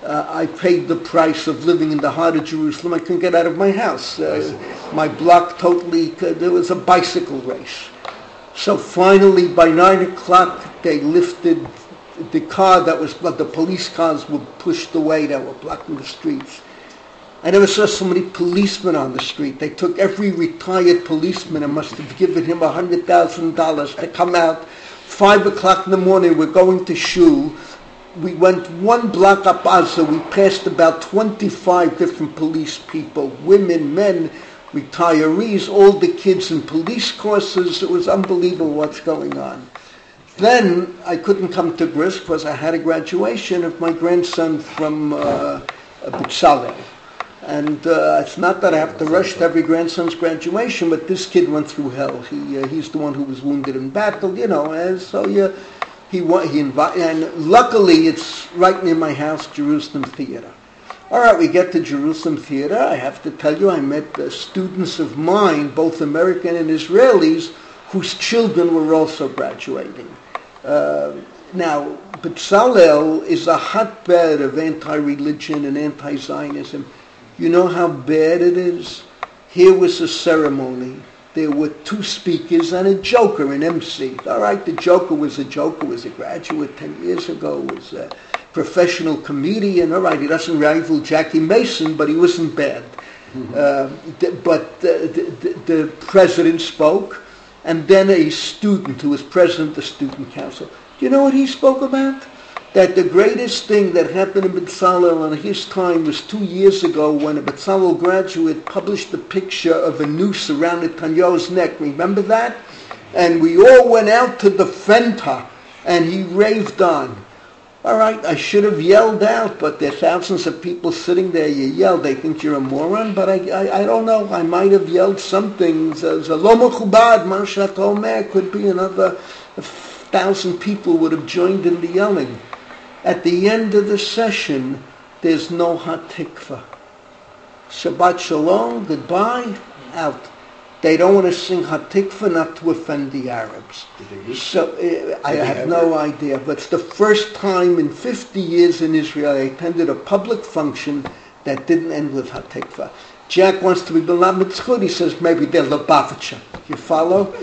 I paid the price of living in the heart of Jerusalem. I couldn't get out of my house. My block totally, there was a bicycle race. So finally, by 9 o'clock, they lifted the car that was, the police cars were pushed away that were blocking the streets. I never saw so many policemen on the street. They took every retired policeman and must have given him $100,000 to come out. 5 o'clock in the morning, we're going to shul. We went one block up Azza. We passed about 25 different police people, women, men, retirees, all the kids in police courses. It was unbelievable what's going on. Then I couldn't come to Brisk because I had a graduation of my grandson from B'Tzalel. And it's not that I have to rush to every grandson's graduation, but this kid went through hell. He's the one who was wounded in battle, and so he invited, and luckily it's right near my house, Jerusalem Theater. All right, we get to Jerusalem Theater. I have to tell you, I met students of mine, both American and Israelis, whose children were also graduating. Now, B'Tzalel is a hotbed of anti-religion and anti-Zionism. You know how bad it is? Here was a ceremony. There were 2 speakers and a joker, an MC. All right, the joker was a graduate 10 years ago, was a professional comedian. All right, he doesn't rival Jackie Mason, but he wasn't bad. The president spoke, and then a student who was president of the student council. Do you know what he spoke about? That the greatest thing that happened in B'Tzalel in his time was 2 years ago when a B'Tzalel graduate published a picture of a noose around Netanyahu's neck. Remember that? And we all went out to defend her, and he raved on. All right, I should have yelled out, but there are thousands of people sitting there. You yell, they think you're a moron, but I don't know. I might have yelled something. Zalom Chubad, Marshat Omer, could be another 1,000 people would have joined in the yelling. At the end of the session, there's no Hatikva. Shabbat Shalom, goodbye, out. They don't want to sing Hatikva not to offend the Arabs. So I have no idea, but it's the first time in 50 years in Israel I attended a public function that didn't end with Hatikva. Jack wants to be B'Lam Mitzchut. He says maybe they're Lubavitcher. You follow?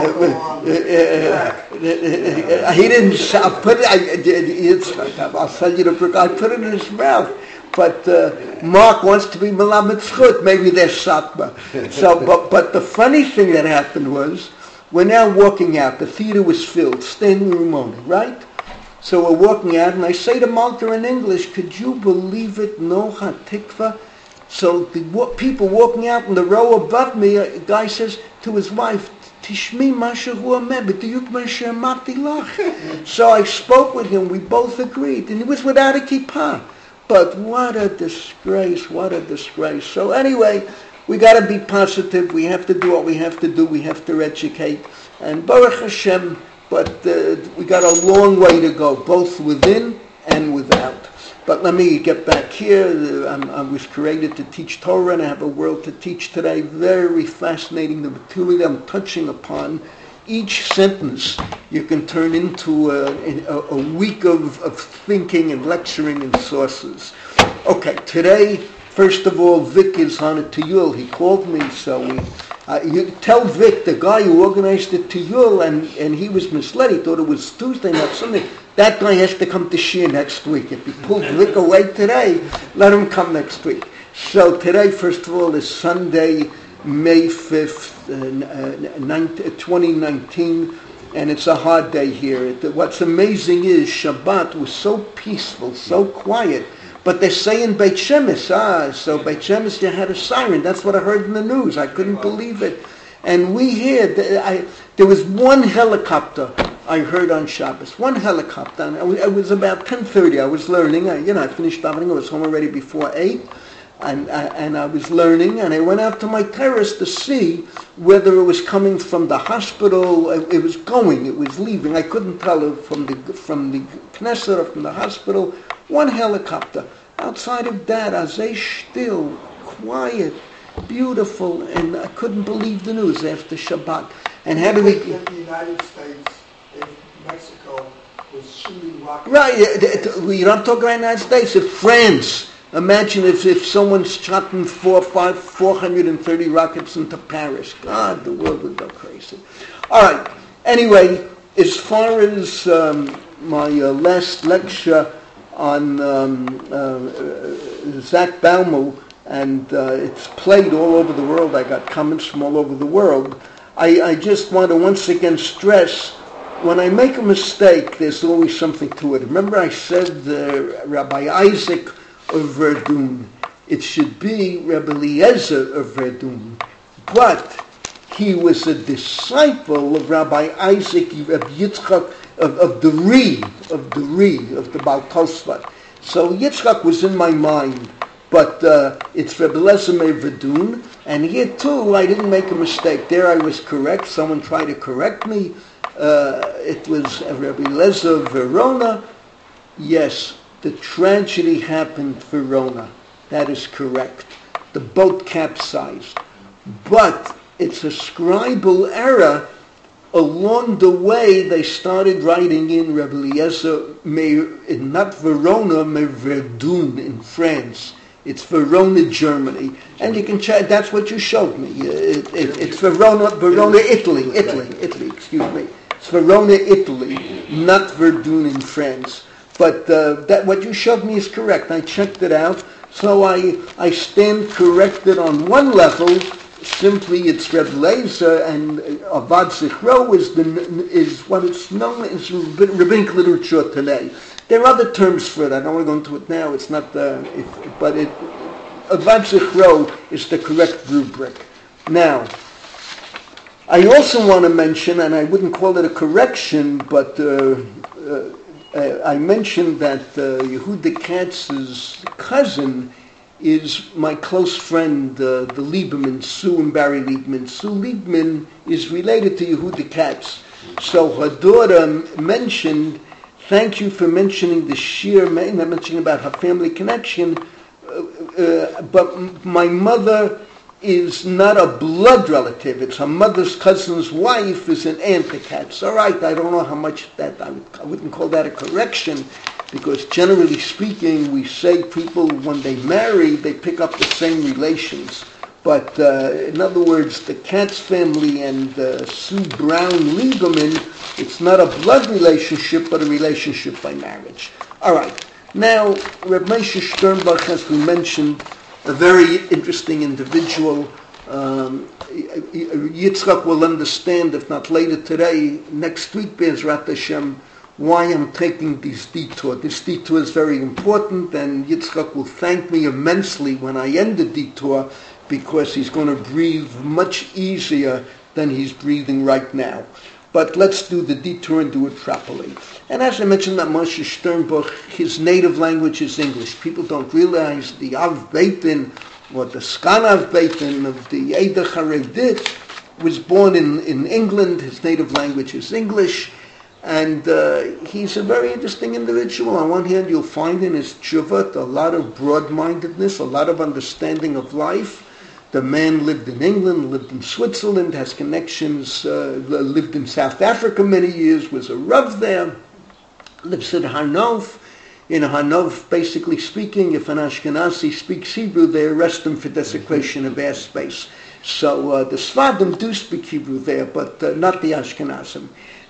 He didn't shout. I'll tell you the book. I put it in his mouth. But Mark wants to be B'Lam Mitzchut. Maybe they're Satma. So, but the funny thing that happened was we're now walking out. The theater was filled, standing room only, right? So we're walking out, and I say to Malka in English, "Could you believe it? No Hatikva." So the people walking out in the row above me, a guy says to his wife, "Tishmi mashu huameh b'diyuk mashu amati lach." So I spoke with him. We both agreed, and he was without a kippah. But what a disgrace! What a disgrace! So anyway, we got to be positive. We have to do what we have to do. We have to educate, and Baruch Hashem. But we got a long way to go, both within and without. But let me get back here. I was created to teach Torah, and I have a world to teach today. Very fascinating, the material I'm touching upon. Each sentence you can turn into a week of thinking and lecturing and sources. Okay, today, first of all, Vic is on a tiyul. He called me, so you tell Vic, the guy who organized the tiyul, and he was misled. He thought it was Tuesday, not Sunday. That guy has to come to Shir next week. If he pulled Vic away today, let him come next week. So today, first of all, is Sunday, May 5th, 2019, and it's a hard day here. What's amazing is Shabbat was so peaceful, so quiet, but they say in Beit Shemesh, so Beit Shemesh, they had a siren. That's what I heard in the news. I couldn't believe it. And we hear, there was one helicopter I heard on Shabbos, one helicopter. And it was about 10:30. I was learning. I finished davening. I was home already before 8. And I was learning, and I went out to my terrace to see whether it was coming from the hospital. It was leaving. I couldn't tell it from the Knesset or from the hospital. One helicopter. Outside of that, azay still, quiet, beautiful, and I couldn't believe the news after Shabbat. And how do we? If the United States, if Mexico was shooting rockets. Right, you're not talking about the United States, it's France. Imagine if someone shot 430 rockets into Paris. God, the world would go crazy. All right. Anyway, as far as my last lecture on Zach Baumel, and it's played all over the world. I got comments from all over the world. I just want to once again stress, when I make a mistake, there's always something to it. Remember I said Rabbi Isaac of Verdun. It should be Rabbi Eliezer of Verdun. But he was a disciple of Rabbi Isaac, Rabbi Yitzchak, of the Baal Tosfot. So Yitzchak was in my mind, but it's Rabbi Eliezer of Verdun, and here too I didn't make a mistake. There I was correct. Someone tried to correct me. It was Rabbi Eliezer of Verona. Yes, the tragedy happened Verona. That is correct. The boat capsized. But it's a scribal error. Along the way, they started writing in Rabbi Eliezer, not Verona, mais Verdun in France. It's Verona, Germany. And you can check, that's what you showed me. It's Verona, Italy, excuse me. It's Verona, Italy, not Verdun in France. But that what you showed me is correct. I checked it out. So I stand corrected on one level. Simply, it's Reb Eliezer, and Avad Zichro is what it's known as rabbinic literature today. There are other terms for it. I don't want to go into it now. It's not Avad Zichro is the correct rubric. Now, I also want to mention, and I wouldn't call it a correction, but I mentioned that Yehuda Katz's cousin is my close friend, the Lieberman, Sue and Barry Lieberman. Sue Lieberman is related to Yehuda Katz. So her daughter mentioned, thank you for mentioning the shir, mentioning about her family connection, but my mother is not a blood relative. It's her mother's cousin's wife is an aunt to Katz. All right, I don't know how much that, I wouldn't call that a correction, because generally speaking, we say people, when they marry, they pick up the same relations. But in other words, the Katz family and Sue Brown Lieberman, it's not a blood relationship, but a relationship by marriage. All right. Now, Reb Moshe Sternbuch, as we mentioned, a very interesting individual. Yitzchak will understand, if not later today, next week, Be'ezrat Hashem, why I'm taking this detour. This detour is very important, and Yitzchak will thank me immensely when I end the detour, because he's going to breathe much easier than he's breathing right now. But let's do the detour and do it properly. And as I mentioned, that Moshe Sternbuch, his native language is English. People don't realize the Av Beitin, or the Skan Av Beitin of the Eidah Charedit, was born in England. His native language is English. And he's a very interesting individual. On one hand, you'll find in his tshuvat a lot of broad-mindedness, a lot of understanding of life. The man lived in England, lived in Switzerland, has connections, lived in South Africa many years, was a Rav there, lives in Harnov. In Harnov, basically speaking, if an Ashkenazi speaks Hebrew, they arrest him for desecration of airspace. So the Sfadim do speak Hebrew there, but not the Ashkenazim.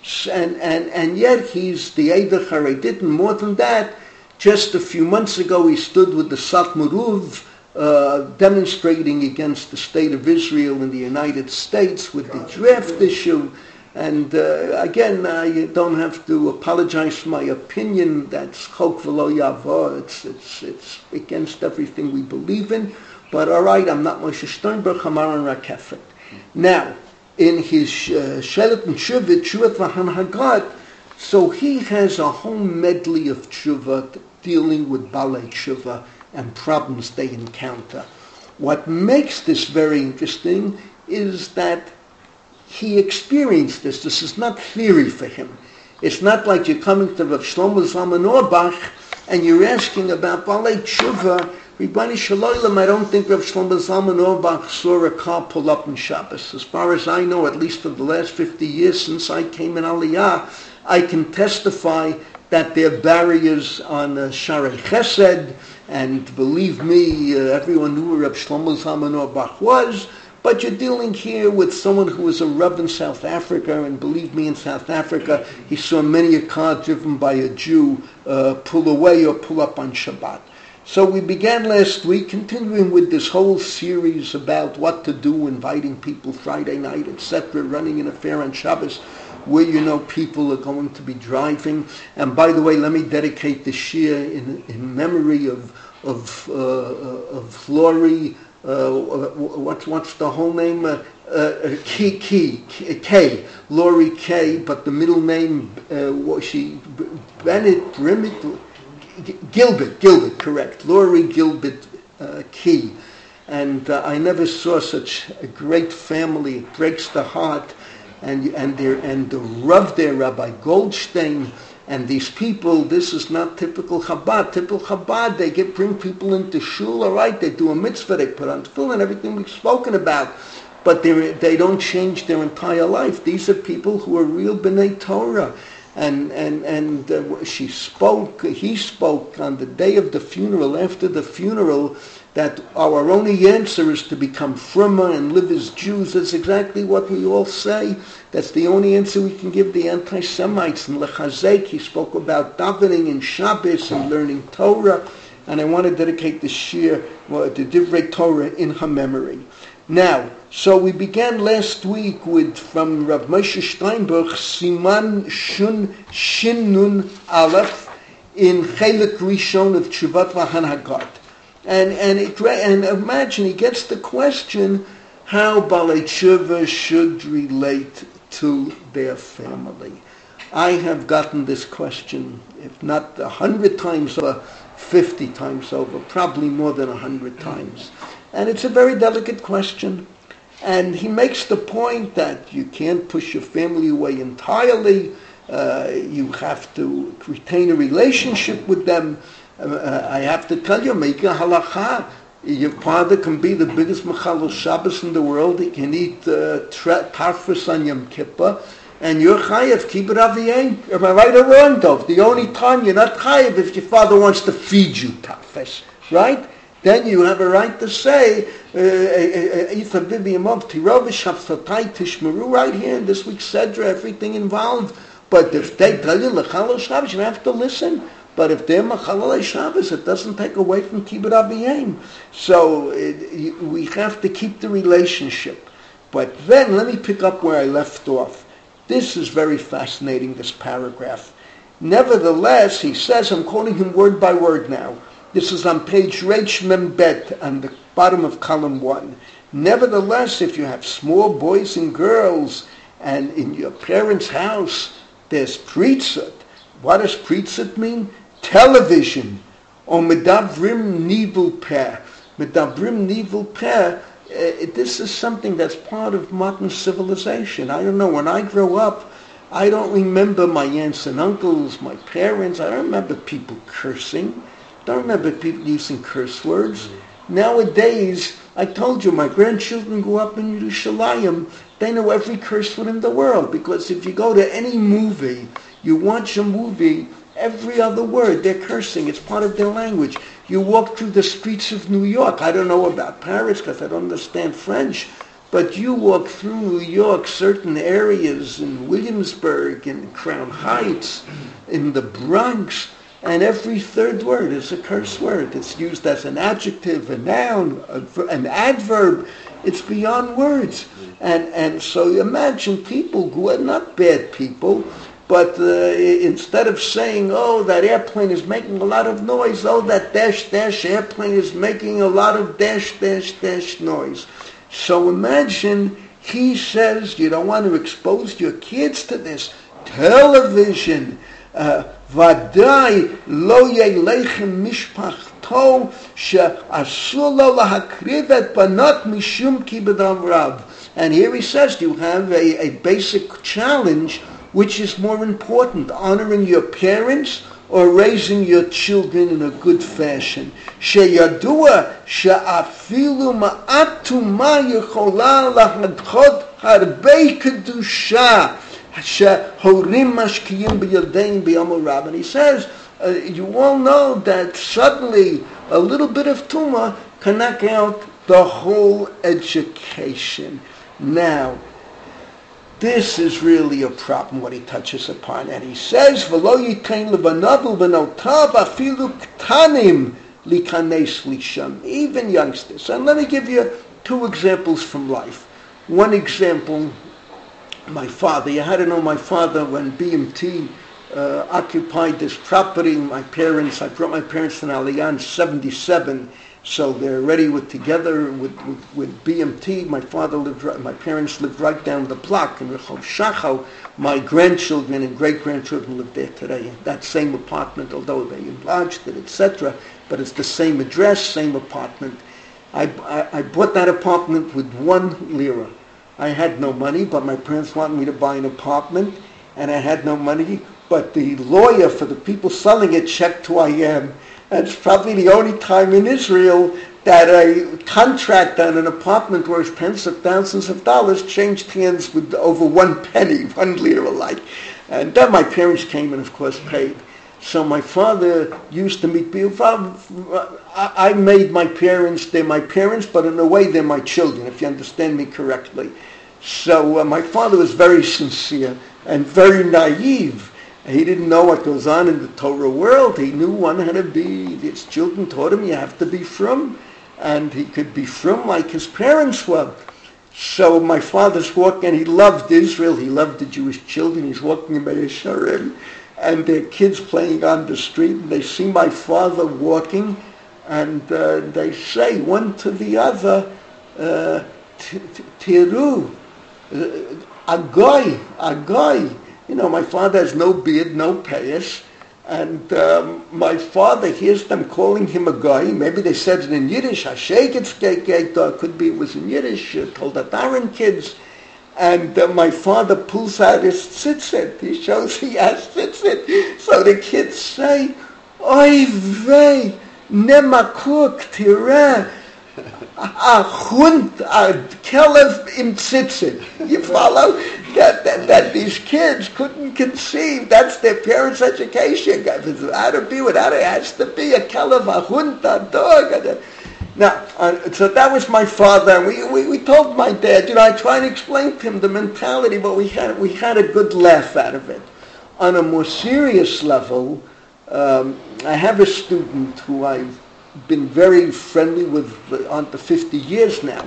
And yet he's the Eidah Charedit, and more than that, just a few months ago he stood with the Satmaruv, demonstrating against the state of Israel in the United States with the draft issue. And again, you don't have to apologize for my opinion. That's chok v'lo yavo. It's against everything we believe in. But all right, I'm not Moshe Sternbuch, I'm Aaron Rakefet. Now, in his Shelet and Tshuvat, Tshuvat V'han Hagat, so he has a whole medley of Tshuvat dealing with Balei Tshuva and problems they encounter. What makes this very interesting is that he experienced this. This is not theory for him. It's not like you're coming to Rav Shlomo Zalman Auerbach and you're asking about Balei Tshuva. Ribbani Shalom, I don't think Rav Shlomo Zalman Auerbach saw a car pull up in Shabbos. As far as I know, at least for the last 50 years since I came in Aliyah, I can testify that there are barriers on Sharei Chesed, and believe me, everyone knew where Reb Shlomo Zalman Auerbach was, but you're dealing here with someone who was a Reb in South Africa, and believe me, in South Africa, he saw many a car driven by a Jew pull away or pull up on Shabbat. So we began last week, continuing with this whole series about what to do, inviting people Friday night, etc., running an affair on Shabbos, where you know people are going to be driving. And by the way, let me dedicate the shir in memory of Lori. What's the whole name? Lori K. But the middle name Gilbert, correct. Lori Gilbert Key. And I never saw such a great family. It breaks the heart. And the Rav there, Rabbi Goldstein, and these people, this is not typical Chabad. Typical Chabad, they bring people into shul, all right, they do a mitzvah, they put on tefillin and everything we've spoken about, but they don't change their entire life. These are people who are real B'nai Torah. And he spoke on the day of the funeral, after the funeral, that our only answer is to become frumah and live as Jews. That's exactly what we all say. That's the only answer we can give the anti-Semites. And Lechazek, he spoke about davening and Shabbos and learning Torah. And I want to dedicate the shir, the Divrei Torah, in her memory. Now, so we began last week from Rav Moshe Steinbuch, Siman Shin Nun Aleph, in Chelik Rishon of Tshuvat V'Hanhagot. And imagine, he gets the question how Balei Tshuva should relate to their family. I have gotten this question, if not 100 times over, 50 times over, probably more than 100 times. And it's a very delicate question. And he makes the point that you can't push your family away entirely. You have to retain a relationship with them. I have to tell you, make a halacha. Your father can be the biggest Mechalel Shabbos in the world. He can eat tarfus on Yom Kippur. And you're chayev, keep it aviyim. Am I right or wrong, Dov? The only time you're not chayev if your father wants to feed you tarfus, right? Then you have a right to say, right here in this week's Sedra, everything involved. But if they tell you L'chalal Shabbos, you have to listen. But if they're Machalal Shabbos, it doesn't take away from Kibbut Aviyim. So we have to keep the relationship. But then let me pick up where I left off. This is very fascinating, this paragraph. Nevertheless, he says, I'm quoting him word by word now. This is on page Reish Mem Bet, on the bottom of column 1. Nevertheless, if you have small boys and girls, and in your parents' house there's pritzot. What does pritzot mean? Television. Or medavrim nivel peh. Medavrim nivel peh, this is something that's part of modern civilization. I don't know, when I grow up, I don't remember my aunts and uncles, my parents, I don't remember people cursing. I don't remember people using curse words. Nowadays, I told you, my grandchildren grew up in Yerushalayim. They know every curse word in the world, because if you go to any movie, you watch a movie, every other word, they're cursing. It's part of their language. You walk through the streets of New York. I don't know about Paris because I don't understand French, but you walk through New York, certain areas in Williamsburg, in Crown Heights, in the Bronx, and every third word is a curse word. It's used as an adjective, a noun, an adverb. It's beyond words. And so imagine people who are not bad people, but instead of saying, oh, that airplane is making a lot of noise, oh, that dash, dash airplane is making a lot of dash, dash, dash noise. So imagine, he says, you don't want to expose your kids to this. Television, ודאי לא ילכם משפחתו שאסור לו להקריב את בנות משום כיבוד רב. And here he says you have a basic challenge, which is more important, honoring your parents or raising your children in a good fashion. שידוע שאפילו מעט טומאה יכולה להדחות הרבה קדושה. And he says, you all know that suddenly a little bit of tumah can knock out the whole education. Now, this is really a problem, what he touches upon. And he says, "V'lo yitein levanavul b'notav afilu ktanim likanes lisham," even youngsters. And let me give you two examples from life. One example, my father. You had to know my father when BMT occupied this property. I brought my parents to Aliyah in 77. So they're already together with BMT. My parents lived right down the block in Rehov Shachal. My grandchildren and great-grandchildren live there today. That same apartment, although they enlarged it, etc. But it's the same address, same apartment. I bought that apartment with 1 lira. I had no money, but my parents wanted me to buy an apartment, and I had no money. But the lawyer for the people selling it checked who I am. That's probably the only time in Israel that a contract on an apartment worth tens of thousands of dollars changed hands with over 1 penny, 1 lira like. And then my parents came and of course paid. So my father used to meet people. I made my parents, they're my parents, but in a way they're my children, if you understand me correctly. So my father was very sincere and very naive. He didn't know what goes on in the Torah world. He knew one had to be, his children taught him you have to be frum. And he could be frum like his parents were. So my father's walking, and he loved Israel, he loved the Jewish children. He's walking in Yesharim, and their kids playing on the street. And they see my father walking, and they say one to the other, Tiru, Agoy. You know, my father has no beard, no payas, and my father hears them calling him a guy. Maybe they said it in Yiddish, could be it was in Yiddish, told the Taran kids. And my father pulls out his tzitzit. He shows he has tzitzit. So the kids say, Oy vey, nemakuk tireh. A hund, a kelev im tzitzit. You follow? That these kids couldn't conceive. That's their parents' education. How to be without it has to be a kelev, a hund, a dog. Now, so that was my father. And we told my dad, I tried to explain to him the mentality, but we had a good laugh out of it. On a more serious level, I have a student who I've been very friendly with on to 50 years now.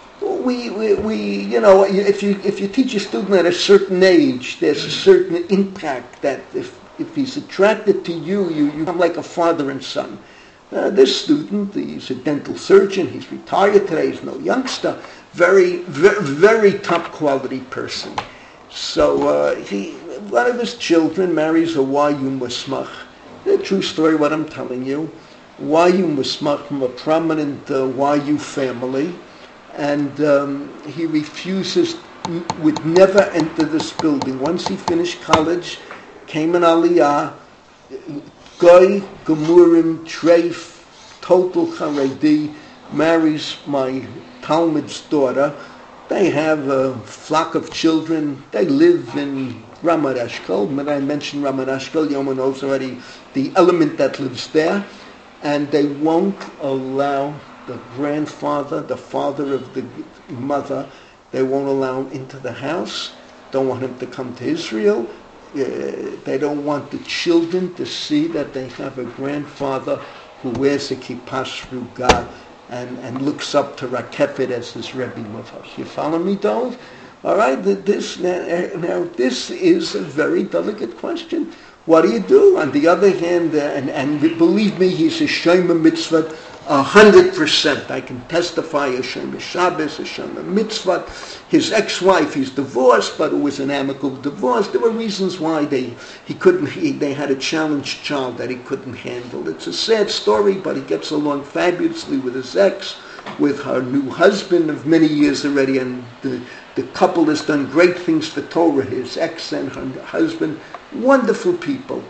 If you teach a student at a certain age, there's a certain impact that if he's attracted to you become like a father and son. This student, he's a dental surgeon, he's retired today, he's no youngster, very, very, very top quality person. So one of his children marries a YU Musmach. A true story what I'm telling you. YU Musmach from a prominent YU family, and he refuses, would never enter this building. Once he finished college, came in Aliyah, Goy, Gemurim, Treif, total Haredi, marries my Talmud's daughter. They have a flock of children. They live in Ramat Eshkol. When I mention Ramat Eshkol, Yoma knows already the element that lives there. And they won't allow the grandfather, the father of the mother, they won't allow him into the house, don't want him to come to Israel. They don't want the children to see that they have a grandfather who wears a kippah sruga and looks up to Rakefet as his Rebbe Mavash. You follow me, Dov? All right, this is a very delicate question. What do you do? On the other hand, and believe me, he's a Shema Mitzvah 100%. I can testify a Shema Shabbos, a Shema Mitzvah. His ex-wife, he's divorced, but it was an amicable divorce. There were reasons why they had a challenged child that he couldn't handle. It's a sad story, but he gets along fabulously with his ex, with her new husband of many years already, and the couple has done great things for Torah, his ex and her husband. Wonderful people.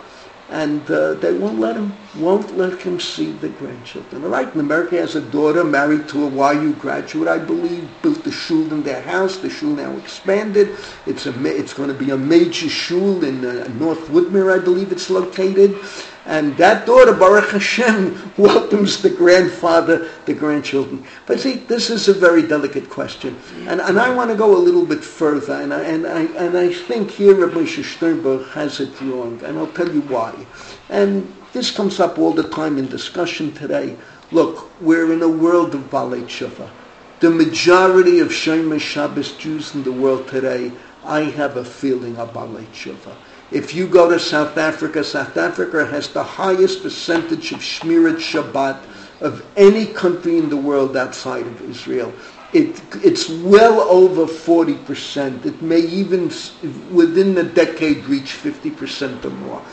And they won't let him see the grandchildren. All right, in America, he has a daughter married to a YU graduate, I believe, built a shul in their house. The shul now expanded. It's going to be a major shul in North Woodmere, I believe it's located. And that daughter, Baruch Hashem, welcomes the grandfather, the grandchildren. But see, this is a very delicate question. And I want to go a little bit further. And I think here Rabbi Moshe Sternberg has it wrong. And I'll tell you why. And this comes up all the time in discussion today. Look, we're in a world of Balei Tshuva. The majority of Shomer Shabbos Jews in the world today, I have a feeling, are Balei Tshuva. If you go to South Africa has the highest percentage of Shmirat Shabbat of any country in the world outside of Israel. It's well over 40%. It may even, within a decade, reach 50% or more.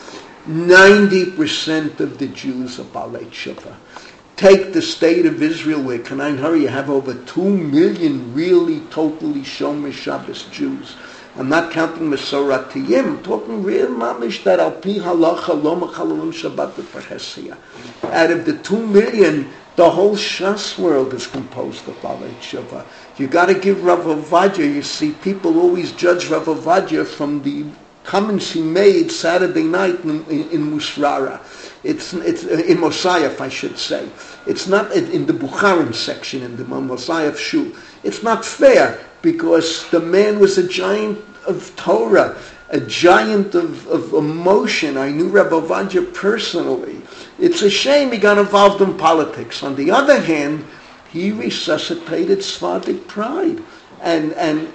90% of the Jews are Balei Tshuva. Take the state of Israel, where you have over 2 million really, totally Shomer Shabbos Jews. I'm not counting Mesoratiyim. I'm talking real mamish that al pi halacha lo mechalalim Shabbat v'Pachesiyah. Out of the 2 million, the whole Shas world is composed of Balei Tshuva. You got to give Rav Ovadia. You see, people always judge Rav Ovadia from the comments he made Saturday night in Musrara. It's in Mosaiv, I should say. It's not in the Bukharim section in the Mosaiv Shul. It's not fair, because the man was a giant of Torah, a giant of emotion. I knew Rabbi Ovadia personally. It's a shame he got involved in politics. On the other hand, he resuscitated Sephardic pride. And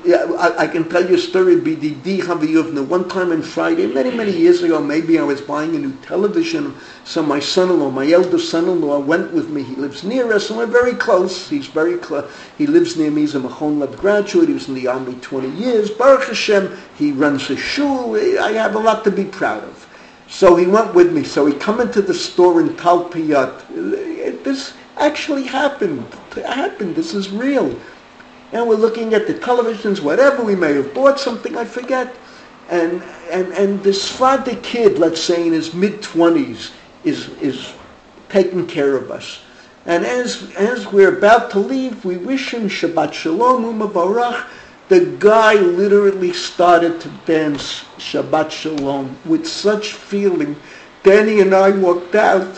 I can tell you a story, B'didi Chaviyuvna. One time on Friday, many years ago, maybe I was buying a new television. So my son-in-law, my eldest son-in-law, went with me. He lives near us, and we're very close. He's very close. He lives near me. He's a Machon Lab graduate. He was in the army 20 years. Baruch Hashem, he runs a shul. I have a lot to be proud of. So he went with me. So he come into the store in Talpiyat. This actually happened. This is real. And we're looking at the televisions, whatever, we may have bought something, I forget. And this Sephardic kid, let's say in his mid-20s, is taking care of us. And as we're about to leave, we wish him Shabbat Shalom, U'Mavarach. The guy literally started to dance Shabbat Shalom with such feeling. Danny and I walked out.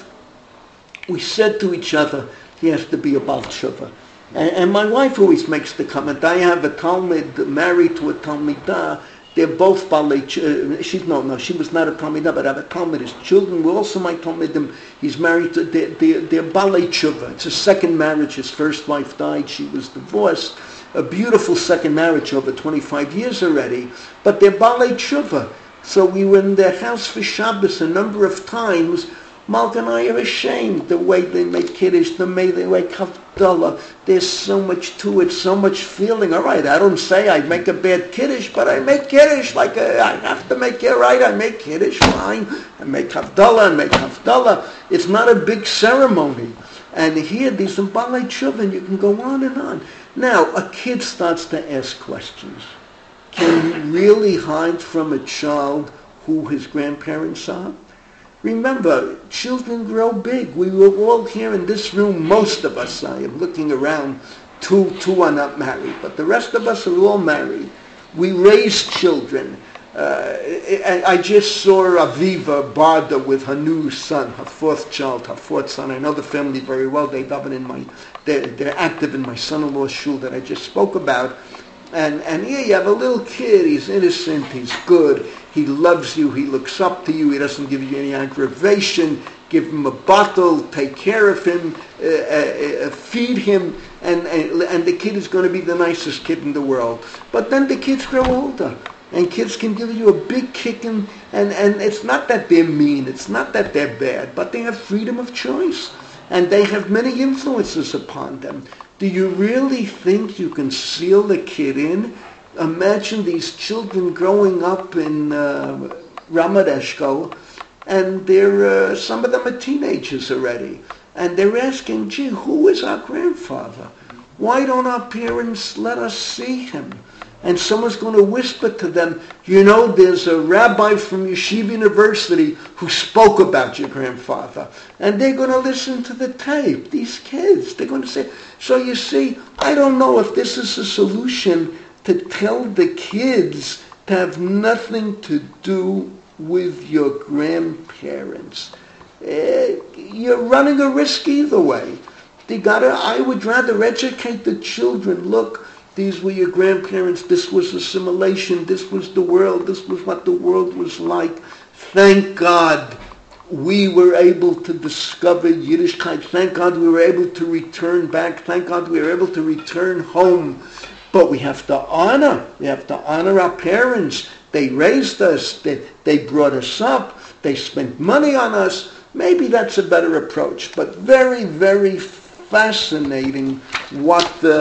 We said to each other, he has to be a Baal Tshuva. And my wife always makes the comment, I have a Talmud married to a Talmidah. They're both Balei Tshuva. She was not a Talmidah, but I have a Talmud. His children were also my Talmidim. He's married to, they're Balei Tshuva. It's a second marriage. His first wife died. She was divorced. A beautiful second marriage over 25 years already. But they're Balei Tshuva. So we were in their house for Shabbos a number of times. Malka and I are ashamed the way they make Kiddush, the way they make Havdalah. There's so much to it, so much feeling. All right, I don't say I make a bad Kiddush, but I make Kiddush like I have to make it right. I make Kiddush, fine. I make Havdalah, It's not a big ceremony. And here, these are Balei Tshuva, and you can go on and on. Now, a kid starts to ask questions. Can you really hide from a child who his grandparents are? Remember, children grow big. We were all here in this room, most of us, I am looking around, two are not married, but the rest of us are all married. We raise children. I just saw Aviva Barda with her new son, her fourth son. I know the family very well. They're active in my son-in-law's shul that I just spoke about. And here you have a little kid. He's innocent. He's good. He loves you. He looks up to you. He doesn't give you any aggravation. Give him a bottle. Take care of him. Feed him. And the kid is going to be the nicest kid in the world. But then the kids grow older. And kids can give you a big kicking. And it's not that they're mean. It's not that they're bad. But they have freedom of choice. And they have many influences upon them. Do you really think you can seal the kid in? Imagine these children growing up in Ramat Eshkol, and they're some of them are teenagers already, and they're asking, gee, who is our grandfather? Why don't our parents let us see him? and someone's going to whisper to them, you know, there's a rabbi from Yeshiva University who spoke about your grandfather. And they're going to listen to the tape, these kids. They're going to say, so you see, I don't know if this is a solution to tell the kids to have nothing to do with your grandparents. You're running a risk either way. I would rather educate the children. Look, these were your grandparents. This was assimilation. This was the world. This was what the world was like. Thank God we were able to discover Yiddishkeit. Thank God we were able to return back. Thank God we were able to return home. But we have to honor. We have to honor our parents. They raised us. They brought us up. They spent money on us. Maybe that's a better approach. But very, very fascinating what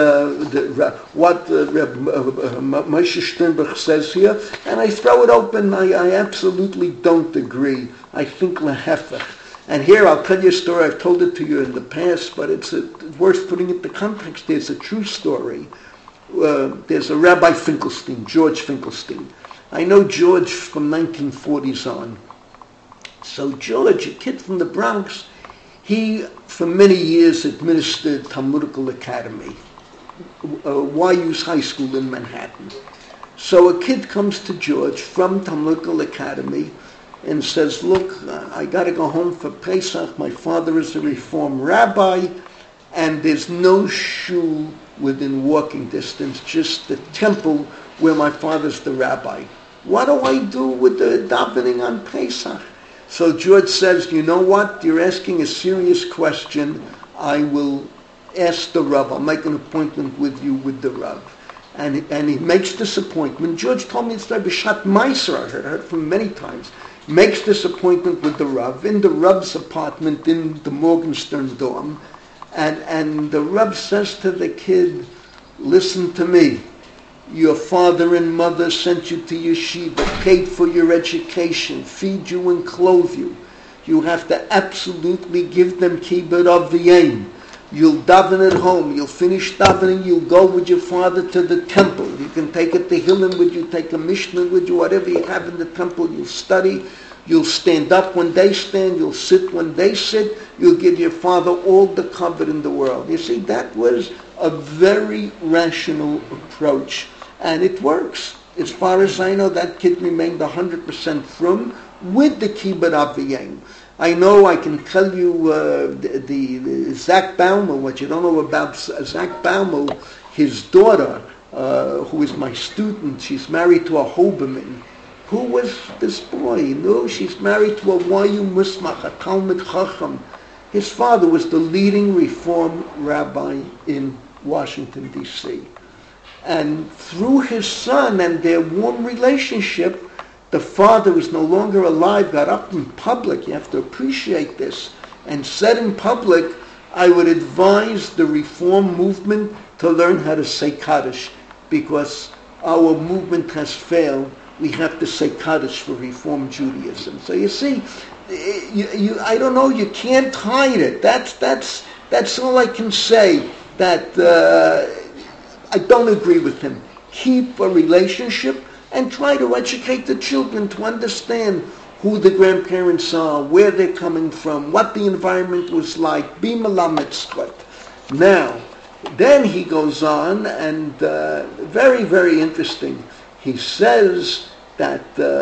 Moshe Sternberg says here, and I throw it open. I absolutely don't agree. I think lehefech. And here I'll tell you a story. I've told it to you in the past, but it's worth putting it into context. There's a true story. There's a Rabbi Finkelstein, George Finkelstein. I know George from 1940s on. So George, a kid from the Bronx, he, for many years, administered Talmudical Academy, YU's high school in Manhattan. So a kid comes to George from Talmudical Academy and says, look, I got to go home for Pesach. My father is a Reform rabbi, and there's no shul within walking distance, just the temple where my father's the rabbi. What do I do with the davening on Pesach? So George says, you know what? You're asking a serious question. I will ask the Rav. I'll make an appointment with you with the Rav. And he makes this appointment. George told me it's like B'shat Meiser. I heard from many times. Makes this appointment with the Rav in the Rav's apartment in the Morgenstern dorm. And the Rav says to the kid, listen to me. Your father and mother sent you to yeshiva, paid for your education, feed you and clothe you. You have to absolutely give them kibbud of the aim. You'll daven at home. You'll finish davening. You'll go with your father to the temple. You can take a tehillim with you, take a mishnah with you, whatever you have in the temple. You'll study. You'll stand up when they stand. You'll sit when they sit. You'll give your father all the covet in the world. You see, that was a very rational approach. And it works. As far as I know, that kid remained 100% frum with the kibbud aviyim. I know I can tell you the Zach Baumel, what you don't know about Zach Baumel, his daughter, who is my student, she's married to a Hoberman. Who was this boy? No, she's married to a YU Musmach, a Talmud Chacham. His father was the leading Reform rabbi in Washington, D.C. And through his son and their warm relationship, the father, who is no longer alive, got up in public, you have to appreciate this, and said in public, I would advise the Reform movement to learn how to say Kaddish, because our movement has failed. We have to say Kaddish for Reform Judaism. So you see, I don't know, you can't hide it. That's all I can say. That I don't agree with him. Keep a relationship and try to educate the children to understand who the grandparents are, where they're coming from, what the environment was like. Be melamed zchut. Now, then he goes on, and very, very interesting. He says that,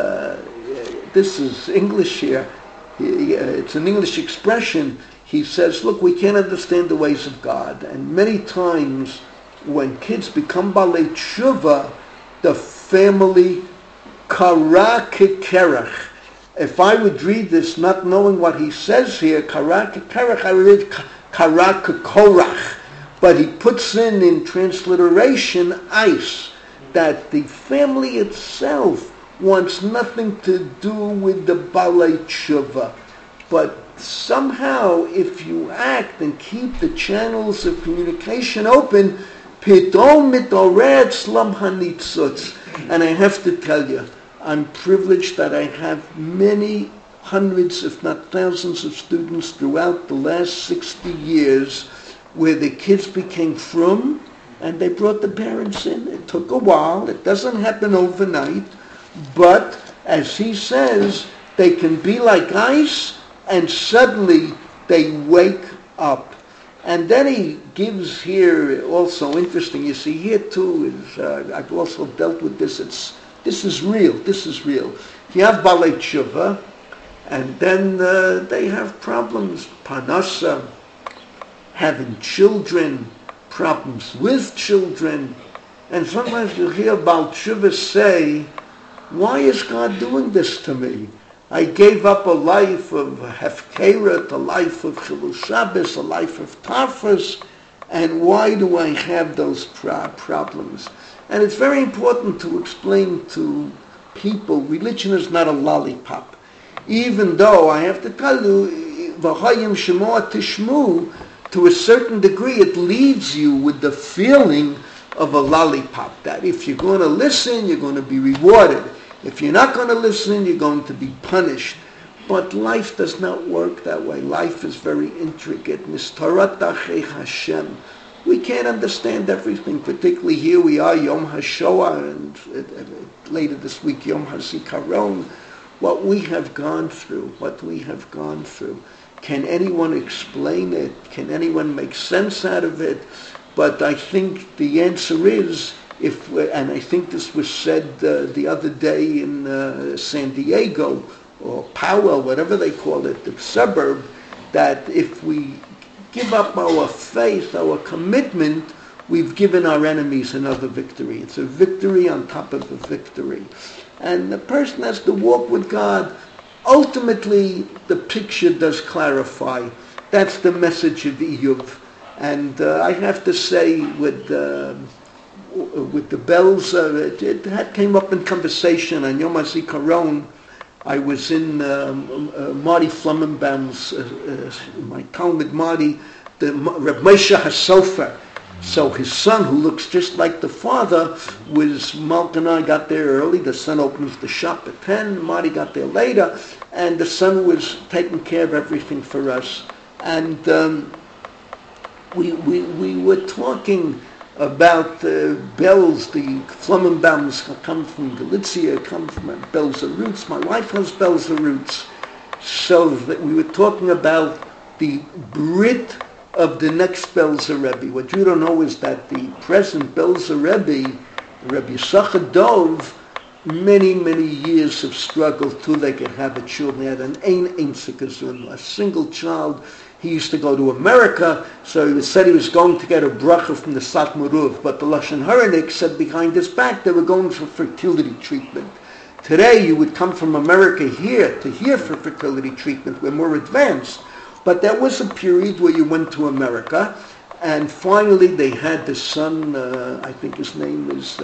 this is English here, it's an English expression. He says, look, we can't understand the ways of God. And many times when kids become balei tshuva, the family kara kekerach. If I would read this not knowing what he says here, kara kekerach, I would read kara kekorach. But he puts in transliteration, ice, that the family itself wants nothing to do with the balei tshuva. But somehow, if you act and keep the channels of communication open, pitom mitorer tzlam hanitzutz. And I have to tell you, I'm privileged that I have many hundreds, if not thousands, of students throughout the last 60 years where the kids became frum And they brought the parents in. It took a while. It doesn't happen overnight. But, as he says, they can be like ice, and suddenly they wake up. And then he gives here also interesting. You see, here too is I've also dealt with this. This is real. This is real. You have Balei Tshuva, and then they have problems, parnasa, having children, problems with children, and sometimes you hear Baal Tshuva say, "Why is God doing this to me? I gave up a life of hefkeret, a life of Chilul Shabbos, a life of Tafras, and why do I have those problems?" And it's very important to explain to people, religion is not a lollipop. Even though I have to tell you, V'hayim Shemoah Tishmu, to a certain degree it leaves you with the feeling of a lollipop, that if you're going to listen, you're going to be rewarded. If you're not going to listen, you're going to be punished. But life does not work that way. Life is very intricate. Nistarat Achei Hashem. We can't understand everything, particularly here we are, Yom HaShoah, and later this week, Yom HaZikaron. What we have gone through. Can anyone explain it? Can anyone make sense out of it? But I think the answer is, and I think this was said the other day in San Diego, or Powell, whatever they call it, the suburb, that if we give up our faith, our commitment, we've given our enemies another victory. It's a victory on top of a victory. And the person has to walk with God. Ultimately, the picture does clarify. That's the message of Iyuv. And I have to say, with the bells, it came up in conversation on Yom HaZikaron. I was in Marty Flummenbaum's, my Talmud Marty, the Reb Moshe HaSofer. So his son, who looks just like the father, Malk and I got there early. The son opens the shop at 10. Marty got there later. And the son was taking care of everything for us. And we were talking about the bells. The Flummenbaums come from Galicia, come from Belzer roots. My wife has Belzer roots. So that we were talking about the Brit of the next Belzer Rebbe. What you don't know is that the present Belzer Rebbe, Rebbe Yisachar Dov, many years of struggle till they could have a child. They had an Ein a single child. He used to go to America, so he said he was going to get a bracha from the Satmaruv, but the Lashon Haranik said behind his back they were going for fertility treatment. Today you would come from America here for fertility treatment. We're more advanced. But there was a period where you went to America, and finally they had the son, I think his name is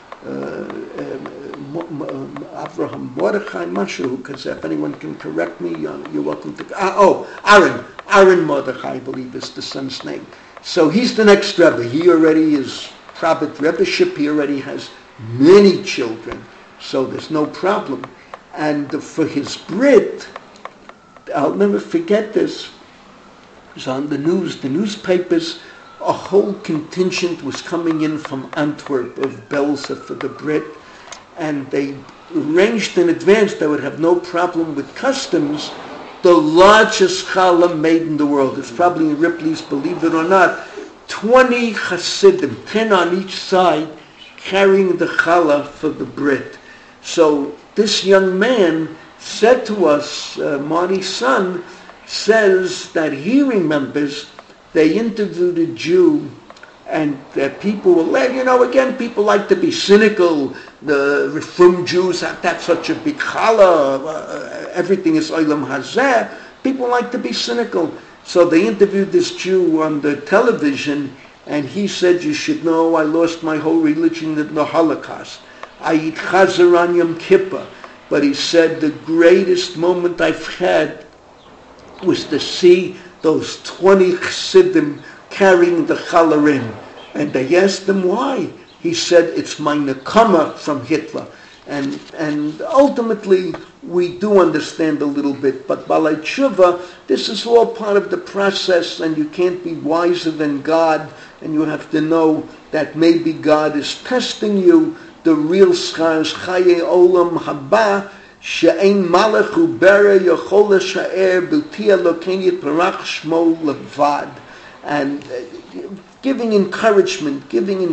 Avraham Mordechai Mashu, because if anyone can correct me, you're welcome to. Aaron Mordechai, I believe is the son's name. So he's the next Rebbe. He already is Prabhat Rebbeship. He already has many children, so there's no problem. And for his Brit, I'll never forget this. It was on the news, the newspapers. A whole contingent was coming in from Antwerp of Belzer for the Brit, and they arranged in advance they would have no problem with customs. The largest challah made in the world. It's probably in Ripley's, believe it or not. 20 Hasidim, 10 on each side, carrying the challah for the Brit. So this young man said to us, Marty's son, says that he remembers they interviewed a Jew, and people were, again, people like to be cynical. The Reform Jews have that such a big challah, everything is olam hazeh. People like to be cynical. So they interviewed this Jew on the television, and he said, you should know I lost my whole religion in the Holocaust. I eat chazer on Yom Kippur. But he said, the greatest moment I've had was to see those 20 Chassidim carrying the challah in. And they asked him why. He said, it's my nekama from Hitler. And ultimately, we do understand a little bit. But Balei Tshuva, this is all part of the process, and you can't be wiser than God. and you have to know that maybe God is testing you. The real schar is chaye olam haba, she'ein malach ubera yochol l'sha'er b'ti Elokein yitbarach shmo levad. And giving encouragement,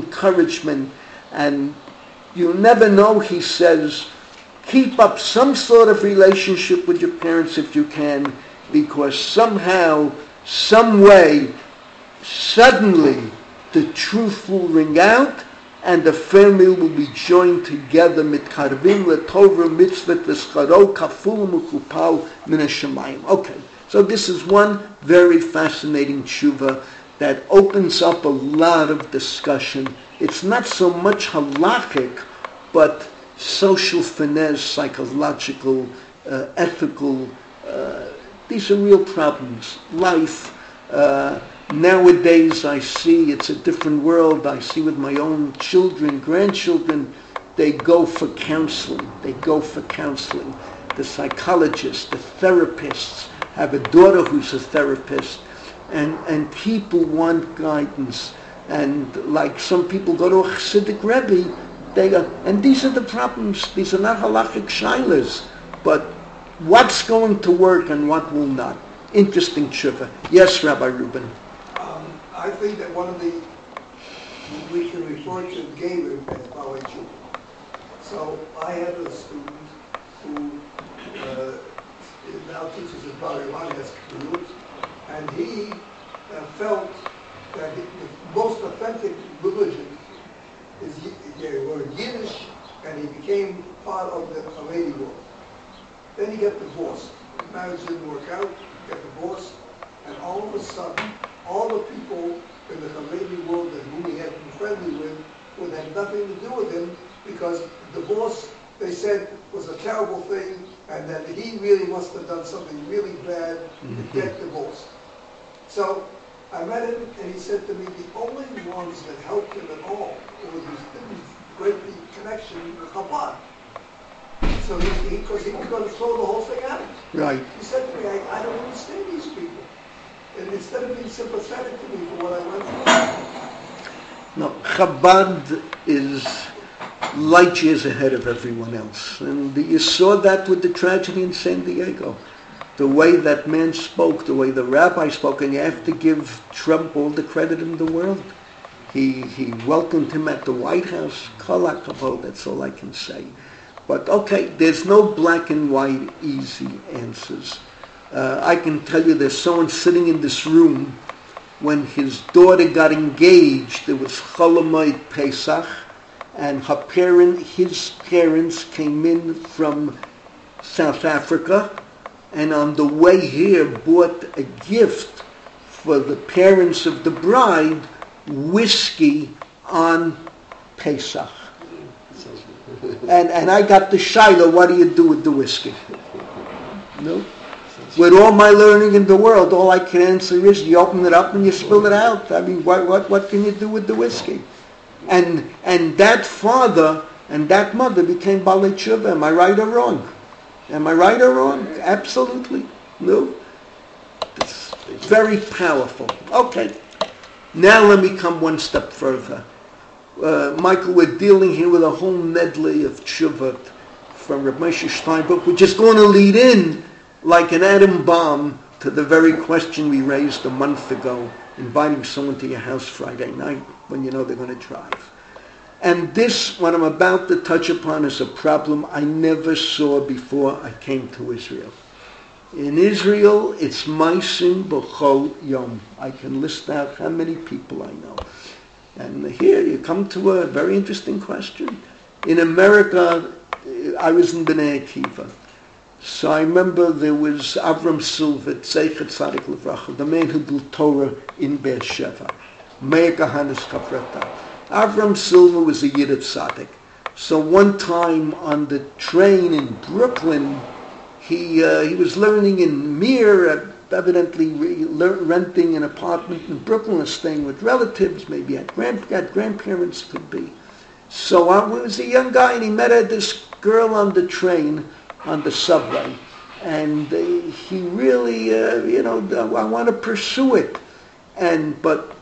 and you never know, he says, keep up some sort of relationship with your parents if you can, because somehow, some way, suddenly the truth will ring out and the family will be joined together mitkarvim letovra mitzvot v'scharo kaful mukupal min hashamayim. Okay, so this is one very fascinating tshuva that opens up a lot of discussion. It's not so much halakhic, but social finesse, psychological, ethical. These are real problems. Life. Nowadays I see it's a different world. I see with my own children, grandchildren, they go for counseling. The psychologists, the therapists. I have a daughter who's a therapist. And people want guidance. And like some people go to a Chassidic Rebbe, and these are the problems. These are not halachic shaylas, but what's going to work and what will not. Interesting tshuva. Yes, Rabbi Reuben. I think that we can refer to Gabriel as Balei Tshuva. So I had a student who now teaches at Bar Ilan, has Kibbutzim, and he felt that the most authentic religion is the word Yiddish, and he became part of the Haredi world. Then he got divorced. His marriage didn't work out. He got divorced, and all of a sudden, all the people in the Haredi world that whom he had been friendly with would have nothing to do with him because divorce, they said, was a terrible thing, and that he really must have done something really bad to get divorced. So I met him, and he said to me, the only ones that helped him at all was his great connection with Chabad. So because he was going to throw the whole thing out. Right. He said to me, I don't understand these people. And instead of being sympathetic to me for what I went through. No, Chabad is light years ahead of everyone else. And you saw that with the tragedy in San Diego. The way that man spoke, the way the rabbi spoke, and you have to give Trump all the credit in the world. He welcomed him at the White House. Kol hakavod, that's all I can say. But okay, there's no black and white easy answers. I can tell you there's someone sitting in this room when his daughter got engaged. It was Chol Hamoed Pesach, and his parents came in from South Africa, and on the way here bought a gift for the parents of the bride, whiskey on Pesach. And I got the shaila, what do you do with the whiskey? No. With all my learning in the world, all I can answer is you open it up and you spill it out. I mean, what can you do with the whiskey? And that father and that mother became Balei Tshuva. Am I right or wrong? Absolutely. No. It's very powerful. Okay. Now let me come one step further. Michael, we're dealing here with a whole medley of tshuva from Reb Moshe Steinbuch, which is going to lead in like an atom bomb to the very question we raised a month ago, inviting someone to your house Friday night when you know they're going to drive. And this, what I'm about to touch upon, is a problem I never saw before I came to Israel. In Israel, it's Maisim B'chol Yom. I can list out how many people I know. And here you come to a very interesting question. In America, I was in Bnei Akiva. So I remember there was Avram Silva, Zeichet Tzadik Levracha, the man who built Torah in Beersheba. Meir Kahanas Chavrata. Avram Silva was a Yid Tzadik. So one time on the train in Brooklyn, he was learning in Mir, evidently renting an apartment in Brooklyn, staying with relatives, maybe had grandparents, could be. So I was a young guy, and he met this girl on the train, on the subway, and he really, I want to pursue it, but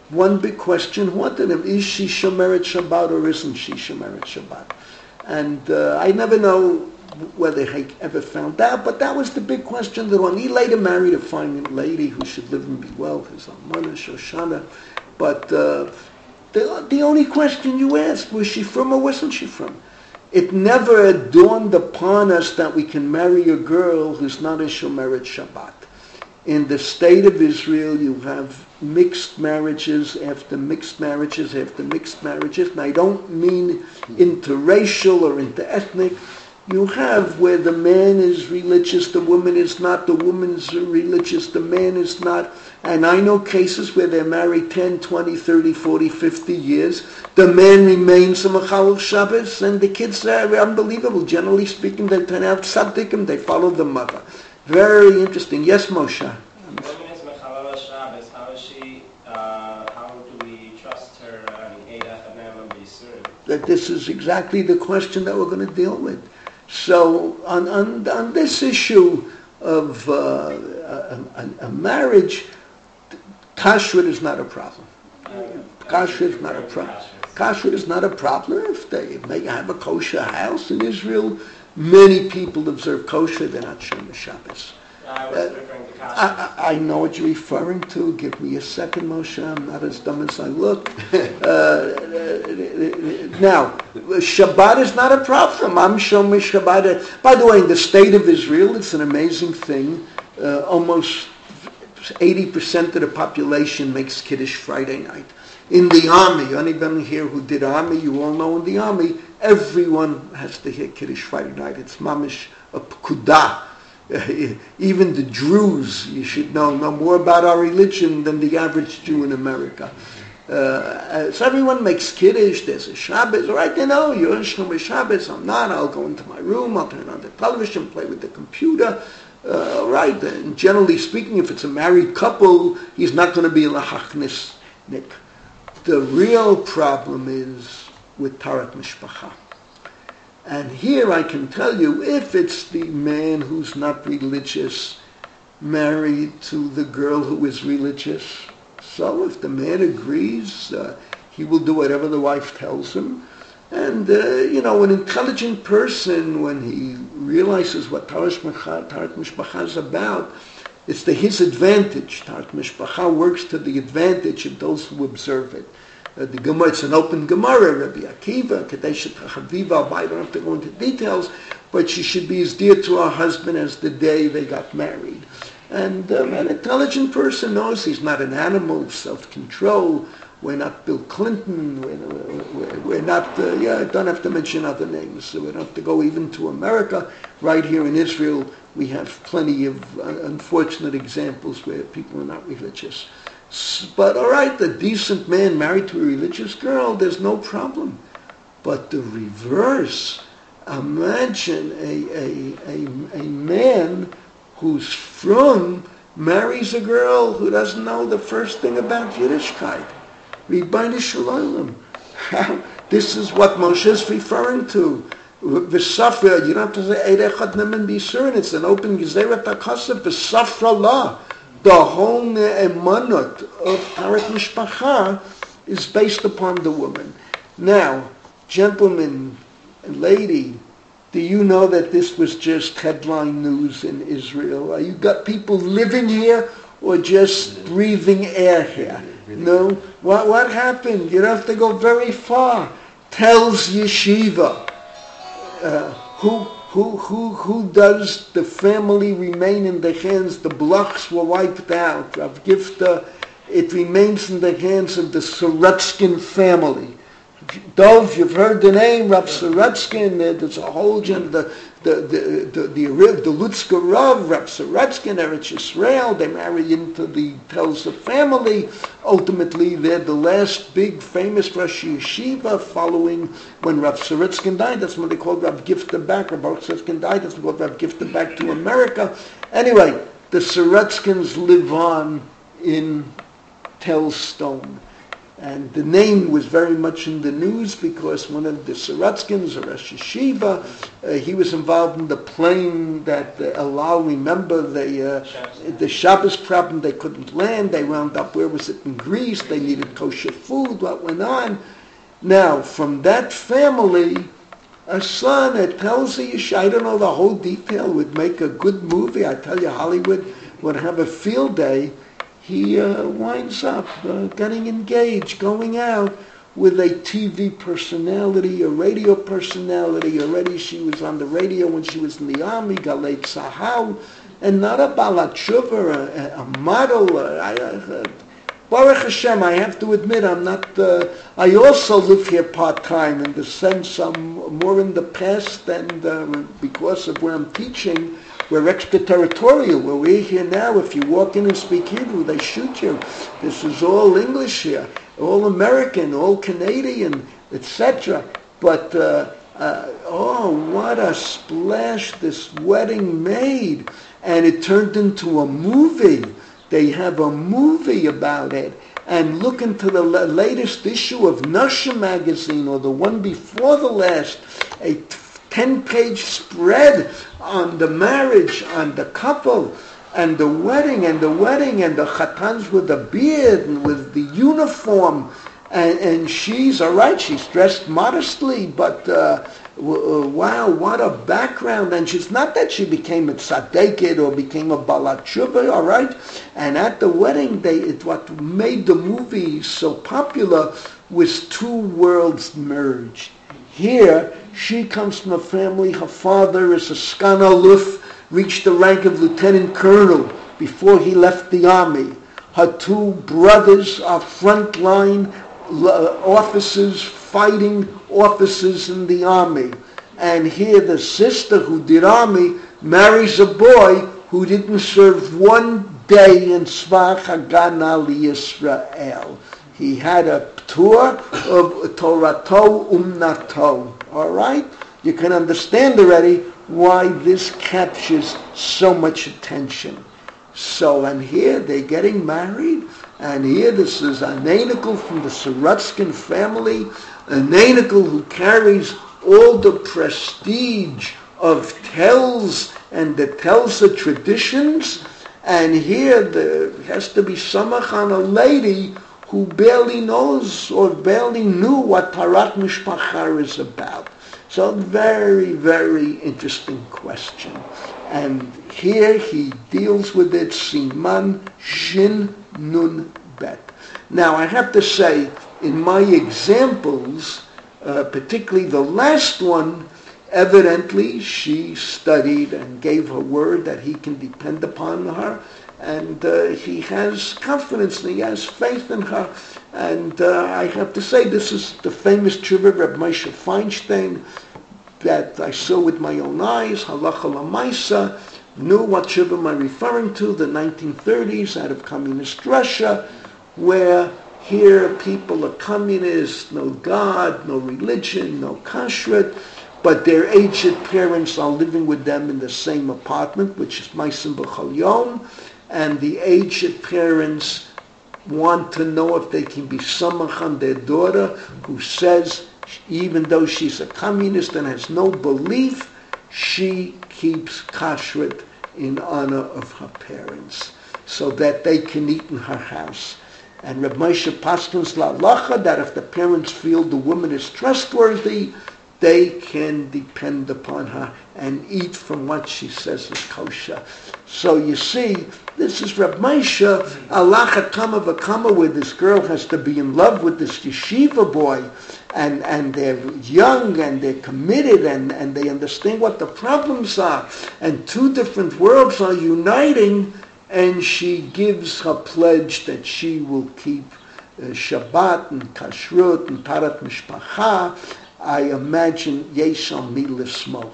one big question haunted him. Is she Shomeret Shabbat or isn't she Shomeret Shabbat? And I never know whether he ever found out, but that was the big question that when he later married a fine lady who should live and be well, his Almana, Shoshana. But the only question you asked, was she from or wasn't she from? It never dawned upon us that we can marry a girl who's not a Shomeret Shabbat. In the state of Israel, you have mixed marriages after mixed marriages after mixed marriages. And I don't mean interracial or interethnic. You have where the man is religious, the woman is not, the woman's religious, the man is not. And I know cases where they're married 10, 20, 30, 40, 50 years. The man remains a Mechalel Shabbos, and the kids are unbelievable. Generally speaking, they turn out tzaddikim, they follow the mother. Very interesting. Yes, Moshe? Woman is Mechalel Shabbos. How is she, how do we trust her? That this is exactly the question that we're going to deal with. So on this issue of a marriage, kashrut is not a problem. Kashrut is not a problem. Kashrut is not a problem if they have a kosher house in Israel. Many people observe kosher; they're not Shomer Shabbos. I was referring to kashrut. I know what you're referring to. Give me a second, Moshe. I'm not as dumb as I look. Now, Shabbat is not a problem. I'm Shomer Shabbat. By the way, in the state of Israel, it's an amazing thing. Almost 80% of the population makes Kiddush Friday night. In the army, anybody here who did army, you all know in the army, everyone has to hear Kiddush Friday night. It's mamish a pekudah. Even the Druze, you should know more about our religion than the average Jew in America. So everyone makes Kiddush, there's a Shabbos, all right, they know, you're Shomer Shabbos, I'm not, I'll go into my room, I'll turn on the television, play with the computer. All right, and generally speaking, if it's a married couple, he's not going to be a lahachnisnik. The real problem is with Taharat Mishpacha. And here I can tell you, if it's the man who's not religious married to the girl who is religious, so if the man agrees, he will do whatever the wife tells him. And, an intelligent person, when he realizes what Taharat Mishpacha is about, it's to his advantage. Taharat Mishpacha works to the advantage of those who observe it. The Gemara, it's an open Gemara, Rabbi Akiva, Kadesha Chaviva, I don't have to go into details, but she should be as dear to her husband as the day they got married. And an intelligent person knows he's not an animal, self-control. We're not Bill Clinton. We're not, don't have to mention other names. So we don't have to go even to America. Right here in Israel, we have plenty of unfortunate examples where people are not religious. But all right, the decent man married to a religious girl, there's no problem. But the reverse, imagine a man who's from marries a girl who doesn't know the first thing about Yiddishkeit. Ribbono Shel Olam. This is what Moshe is referring to. V'safra, you don't have to say Eirechad Nemen B'Yisurin. It's an open Gezeirat HaKasav. V'safra La. The whole emunot of Taharat Mishpacha is based upon the woman. Now, gentlemen and lady, do you know that this was just headline news in Israel? You got people living here or just breathing air here? No? What happened? You don't have to go very far. Tells Yeshiva. Who does the family remain in the hands? The blocks were wiped out. Rav Gifta, it remains in the hands of the Sorotskin family. Dov, you've heard the name, Rav Sorotskin. There's a whole the Lutzka Rav, Rav Sorotskin, Eretz Yisrael. They marry into the Telza family. Ultimately, they're the last big famous Rosh Yeshiva following when Rav Sorotskin died. That's when they called Rav Gifta back. Rav Sorotskin died. That's when they called Rav Gifta back to America. Anyway, the Sorotskins live on in Tellstone. And the name was very much in the news because one of the Sorotzkins, or Rosh Yeshiva, he was involved in the plane that Elal, remember, the Shabbos problem, they couldn't land, they wound up, where was it, in Greece, they needed kosher food, what went on. Now, from that family, a son, it tells you, I don't know the whole detail, would make a good movie, I tell you, Hollywood would have a field day. He winds up getting engaged, going out with a TV personality, a radio personality. Already she was on the radio when she was in the army, Galei Tzahal, and not a Balat Tshuva, a model. Baruch Hashem, I have to admit, I'm not, I also live here part-time in the sense I'm more in the past, and because of where I'm teaching, we're extraterritorial. Where we're here now, if you walk in and speak Hebrew, they shoot you. This is all English here, all American, all Canadian, etc. But, what a splash this wedding made. And it turned into a movie. They have a movie about it. And look into the latest issue of Nashim magazine, or the one before the last, a 10-page spread on the marriage, on the couple, and the wedding, and the chatans with the beard and with the uniform, and she's all right. She's dressed modestly, but wow, what a background! And she's not that she became a tzaddiket or became a balat tshuva, all right. And at the wedding, what made the movie so popular was two worlds merged. Here, she comes from a family, her father is a Sgan Aluf, reached the rank of lieutenant colonel before he left the army. Her two brothers are frontline officers, fighting officers in the army. And here the sister who did army marries a boy who didn't serve one day in Tzva Hagana Yisrael. He had a tour of Torato Umnato. All right? You can understand already why this captures so much attention. So, and here they're getting married, and here this is a Nanikel from the Sorotzkin family, a Nanikel who carries all the prestige of Telz and the Telza traditions, and here there has to be samach on a lady who barely knows or barely knew what Tarat Mishpacha is about. So very, very interesting question. And here he deals with it, Siman Shin Nun Bet. Now I have to say, in my examples, particularly the last one, evidently she studied and gave her word that he can depend upon her, and he has confidence and he has faith in her. And I have to say, this is the famous tshuva of Reb Moshe Feinstein that I saw with my own eyes, halacha lamaisa, knew what tshuva am I referring to, the 1930s out of communist Russia, where here people are communists, no God, no religion, no kashrut, but their aged parents are living with them in the same apartment, which is Meisim B'chol Yom, and the aged parents want to know if they can be samach on their daughter, who says, even though she's a communist and has no belief, she keeps kashrut in honor of her parents, so that they can eat in her house. And Reb Moshe paskins la'alacha that if the parents feel the woman is trustworthy, they can depend upon her and eat from what she says is kosher. So you see, this is Reb Moshe, alacha kama v'kama, where this girl has to be in love with this yeshiva boy, and they're young and they're committed and they understand what the problems are, and two different worlds are uniting, and she gives her pledge that she will keep Shabbat and Kashrut and Tarat Mishpacha. I imagine Yesham mi l'smoch.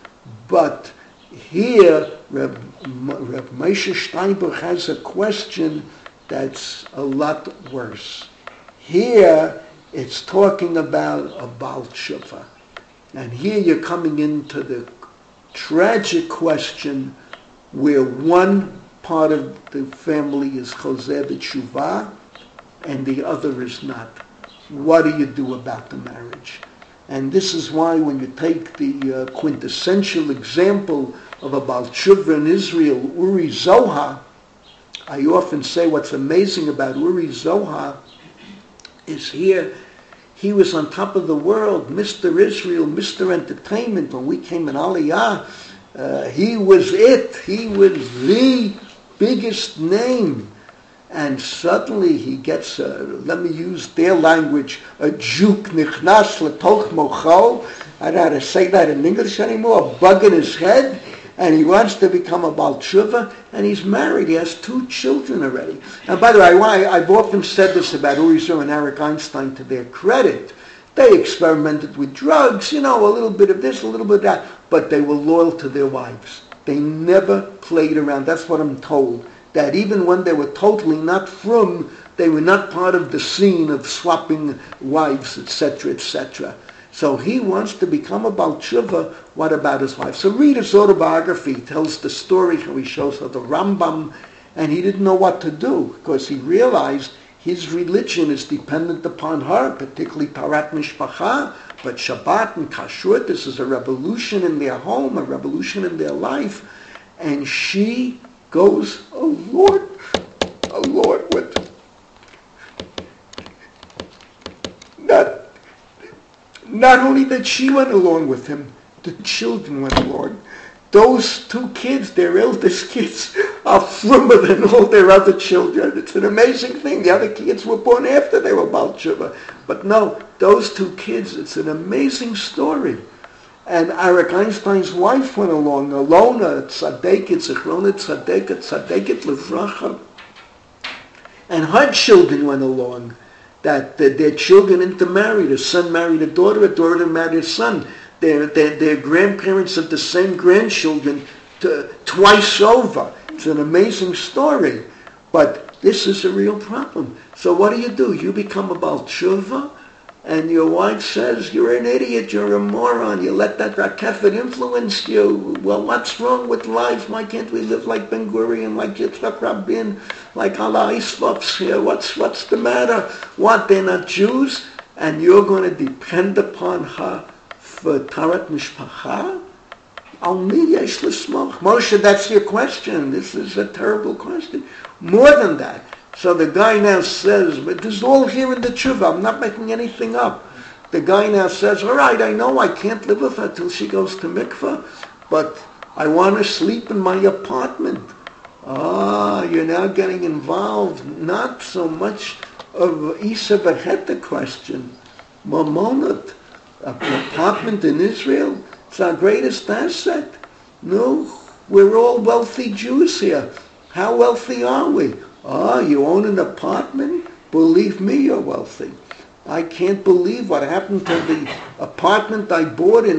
But here, Reb Moshe Steinberg has a question that's a lot worse. Here, it's talking about a Baal Tshuva. And here you're coming into the tragic question where one part of the family is Choseh B'Tshuvah, and the other is not. What do you do about the marriage? And this is why when you take the quintessential example of a Baal Tshuva in Israel, Uri Zohar, I often say what's amazing about Uri Zohar is here, he was on top of the world, Mr. Israel, Mr. Entertainment. When we came in Aliyah, he was it. He was the biggest name. And suddenly he gets, let me use their language, a juk nichnas letoch mocho. I don't know how to say that in English anymore. A bug in his head. And he wants to become a Baal Tshuva, and he's married. He has 2 children already. And by the way, I've often said this about Uri Zohar and Arik Einstein to their credit. They experimented with drugs, a little bit of this, a little bit of that, but they were loyal to their wives. They never played around. That's what I'm told. That even when they were totally not frum, they were not part of the scene of swapping wives, etc., etc. So he wants to become a Baal Tshuva. What about his wife? So read his autobiography. He tells the story how he shows her the Rambam, and he didn't know what to do because he realized his religion is dependent upon her, particularly Taharat Mishpacha, but Shabbat and Kashrut. This is a revolution in their home, a revolution in their life, and she goes, oh Lord, what? Not only that she went along with him, the children went along. Those 2 kids, their eldest kids, are frummer than all their other children. It's an amazing thing. The other kids were born after they were Baal Tshuva. But no, those 2 kids, it's an amazing story. And Arik Einstein's wife went along, Alona, Tzadeket, Zichrona Tzadeket, Tzadeket Levracha. And her children went along. That their children intermarried. A son married a daughter married a son. Their grandparents have the same grandchildren twice over. It's an amazing story. But this is a real problem. So what do? You become a Baal Tshuva, and your wife says, you're an idiot, you're a moron, you let that rakefet influence you. Well, what's wrong with life? Why can't we live like Ben Gurion, like Yitzhak Rabin, like Allah Isvovs here? What's the matter? What, they're not Jews? And you're going to depend upon her for Taharat Mishpacha? Al mi yesh l'smoch? Moshe, that's your question. This is a terrible question. More than that. So the guy now says, but this is all here in the tshuva, I'm not making anything up. The guy now says, all right, I know I can't live with her till she goes to mikveh, but I want to sleep in my apartment. You're now getting involved, not so much of Isa Beheta question. Mamonot, an apartment in Israel, it's our greatest asset. No, we're all wealthy Jews here. How wealthy are we? You own an apartment? Believe me, you're wealthy. I can't believe what happened to the apartment I bought in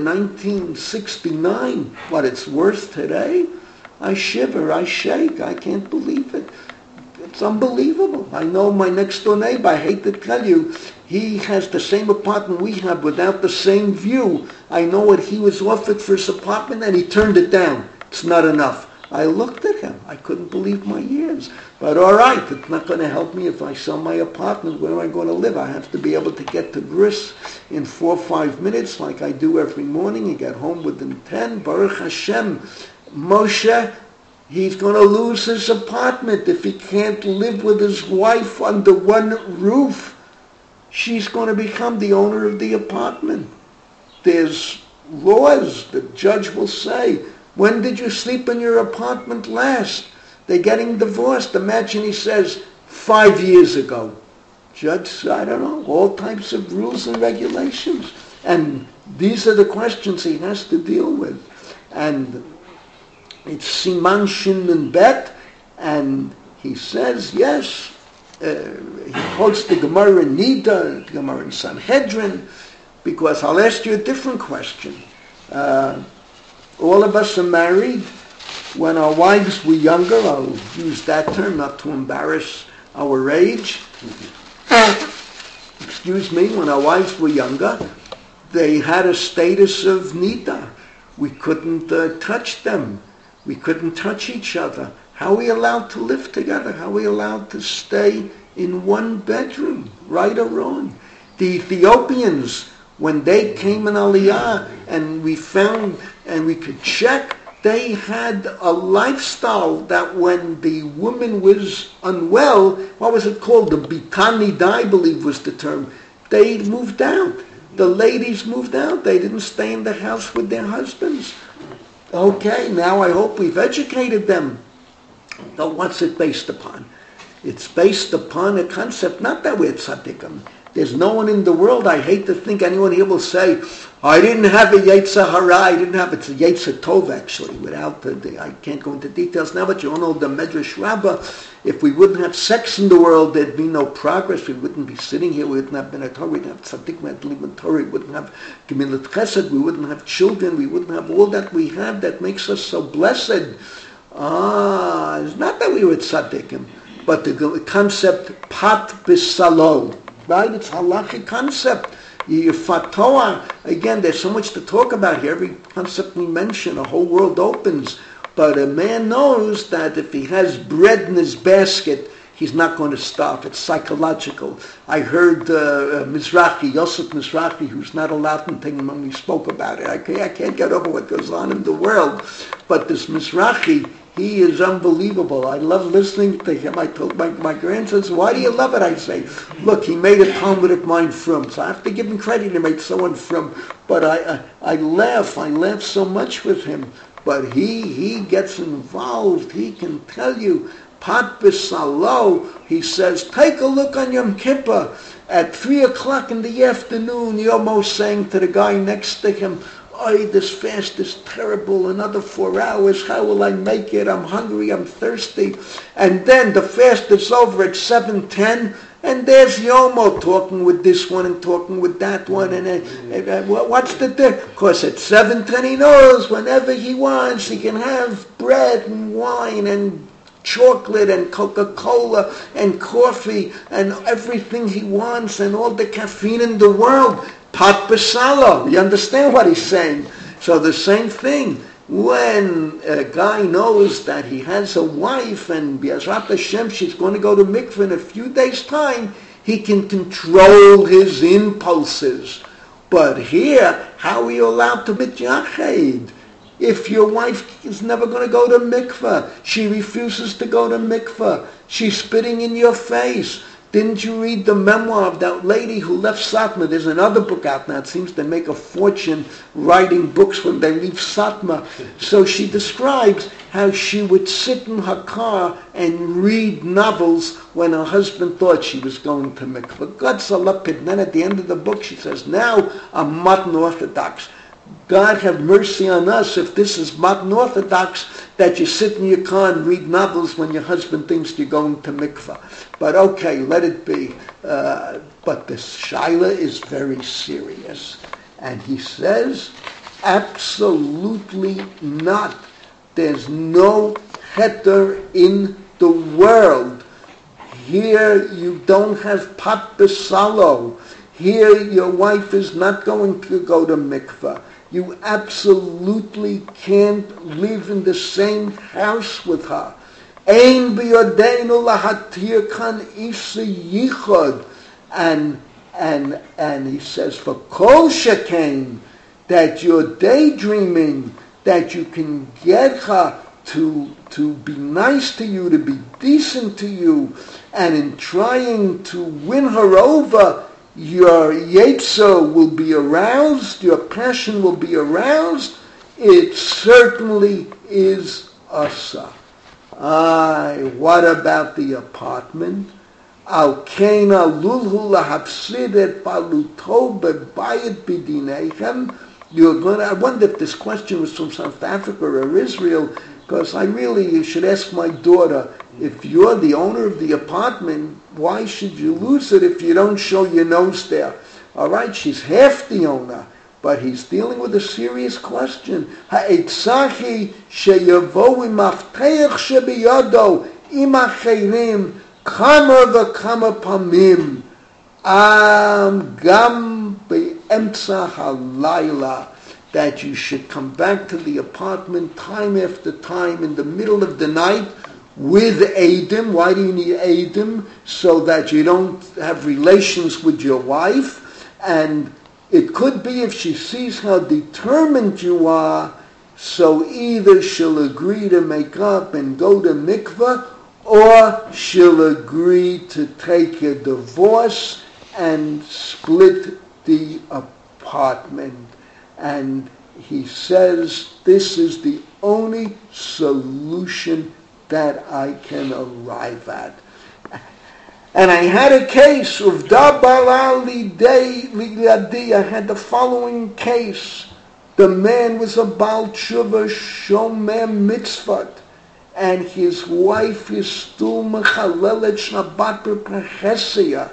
1969. What it's worth today? I shiver, I shake, I can't believe it. It's unbelievable. I know my next door neighbor, I hate to tell you, he has the same apartment we have without the same view. I know what he was offered for his apartment and he turned it down. It's not enough. I looked at him. I couldn't believe my ears. But all right, it's not going to help me if I sell my apartment. Where am I going to live? I have to be able to get to Bris in 4 or 5 minutes like I do every morning and get home within 10. Baruch Hashem. Moshe, he's going to lose his apartment if he can't live with his wife under one roof. She's going to become the owner of the apartment. There's laws. The judge will say, when did you sleep in your apartment last? They're getting divorced. Imagine he says, 5 years ago. Judge, I don't know, all types of rules and regulations. And these are the questions he has to deal with. And it's Siman Shin and Bet, and he says, yes, he quotes the Gemara in Nida, the Gemara in Sanhedrin, because I'll ask you a different question. All of us are married. When our wives were younger, I'll use that term not to embarrass our age. Excuse me, when our wives were younger, they had a status of nida. We couldn't touch them. We couldn't touch each other. How are we allowed to live together? How are we allowed to stay in one bedroom, right or wrong. The Ethiopians, when they came in Aliyah, and we found, and we could check, they had a lifestyle that when the woman was unwell, what was it called? The Bitani, I believe was the term. They moved out. The ladies moved out. They didn't stay in the house with their husbands. Okay, now I hope we've educated them. Now what's it based upon? It's based upon a concept, not that we're tzaddikim. There's no one in the world, I hate to think anyone here will say, I didn't have a Yetzer Hara, I didn't have, it's a Yetzer Tov actually, without I can't go into details now, but you all know the Medrash Rabbah. If we wouldn't have sex in the world, there'd be no progress, we wouldn't be sitting here, we wouldn't have been a Torah, we wouldn't have tzaddik, we wouldn't have Torah, we wouldn't have Gemilat Chesed, we wouldn't have children, we wouldn't have all that we have that makes us so blessed. It's not that we were tzaddikim, but the concept pat b'salo. Right? It's halachic concept. Your fatoa, again, there's so much to talk about here. Every concept we mention, a whole world opens. But a man knows that if he has bread in his basket, he's not going to starve. It's psychological. I heard Mizrahi, Yosef Mizrahi, who's not allowed in Tegel, when we spoke about it. I can't get over what goes on in the world. But this Mizrahi, he is unbelievable. I love listening to him. I told my grandsons, why do you love it? I say, look, he made a Talmud of mine from. So I have to give him credit. He made someone from. But I laugh so much with him. But he gets involved. He can tell you, Pat B'Salo, he says, take a look on Yom Kippur. At 3 o'clock in the afternoon, you're almost saying to the guy next to him, this fast is terrible, another 4 hours, how will I make it? I'm hungry, I'm thirsty. And then the fast is over at 7:10, and there's Yomo talking with this one and talking with that one. And what's the difference? Of course, at 7:10 he knows whenever he wants, he can have bread and wine and chocolate and Coca-Cola and coffee and everything he wants and all the caffeine in the world. Pat B'Salo. You understand what he's saying? So the same thing. When a guy knows that he has a wife and B'Ezrat Hashem, she's going to go to mikveh in a few days' time, he can control his impulses. But here, how are you allowed to mitjached? If your wife is never going to go to mikveh, she refuses to go to mikveh, she's spitting in your face. Didn't you read the memoir of that lady who left Satmar? There's another book out now. It seems they make a fortune writing books when they leave Satmar. So she describes how she would sit in her car and read novels when her husband thought she was going to mikveh. God salapid. And then at the end of the book she says, now I'm modern Orthodox. God have mercy on us if this is modern Orthodox, that you sit in your car and read novels when your husband thinks you're going to mikveh. But okay, let it be. But this shaila is very serious. And he says, absolutely not. There's no heter in the world. Here you don't have pat b'salo. Here your wife is not going to go to mikveh. You absolutely can't live in the same house with her. Ein biyodeinu lahatir kan isa yichod. And he says, for kol shekain, that you're daydreaming, that you can get her to be nice to you, to be decent to you, and in trying to win her over, your yetzer will be aroused, your passion will be aroused. It certainly is asa. What about the apartment? Al kena lulhu lahapsid et baluto bebayit b'dinechem. You're going to, I wonder if this question was from South Africa or Israel, because you should ask my daughter, if you're the owner of the apartment, why should you lose it if you don't show your nose there? All right, she's half the owner, but he's dealing with a serious question. Ha'etzachi sheyavo imafteich shebiyado im acherim kama v'kama pamim gam be'emtza halayla, that you should come back to the apartment time after time in the middle of the night, with Eidim. Why do you need Eidim? So that you don't have relations with your wife. And it could be if she sees how determined you are, so either she'll agree to make up and go to mikveh, or she'll agree to take a divorce and split the apartment. And he says, this is the only solution that I can arrive at. And I had a case of Dabalali Day Ligadi. I had the following case. The man was a Baal Tshuva Shomer Mitzvot, and his wife is still Mechalelet Shabbat B'Prechesia,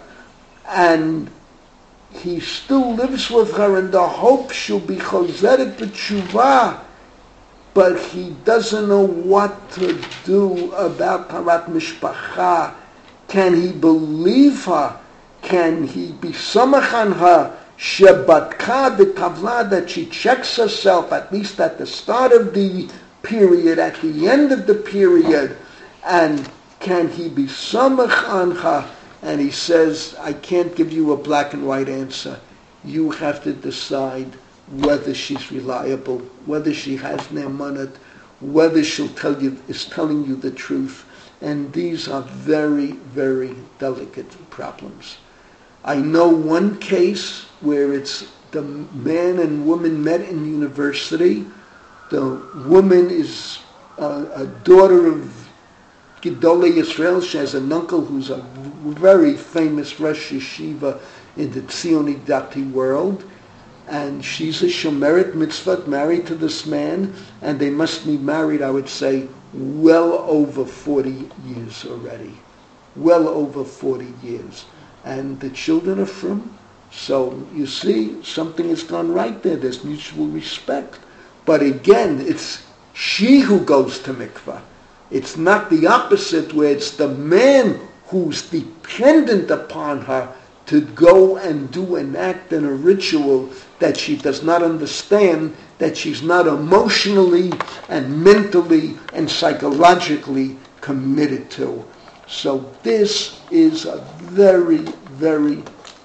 and he still lives with her in the hope she'll be Chozeret B'Tshuva, but he doesn't know what to do about Tarat Mishpacha. Can he believe her? Can he be samach on her? Shebatka the tavla, that she checks herself at least at the start of the period, at the end of the period, and can he be samach on her? And he says, I can't give you a black and white answer. You have to decide whether she's reliable, whether she has ne'emanut, whether is telling you the truth. And these are very, very delicate problems. I know one case where it's the man and woman met in university. The woman is a daughter of Gedolei Yisrael. She has an uncle who's a very famous Rosh Yeshiva in the Tzioni Dati world. And she's a Shomeret Mitzvot, married to this man, and they must be married, I would say, well over 40 years already. Well over 40 years. And the children are from. So you see, something has gone right there. There's mutual respect. But again, it's she who goes to mikvah. It's not the opposite, where it's the man who's dependent upon her to go and do an act and a ritual that she does not understand, that she's not emotionally and mentally and psychologically committed to. So this is a very, very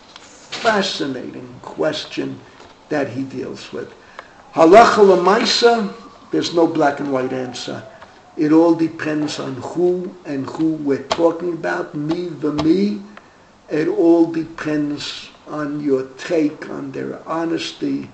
fascinating question that he deals with. Halacha l'maisa, there's no black and white answer. It all depends on who and who we're talking about, me, me. It all depends on your take, on their honesty,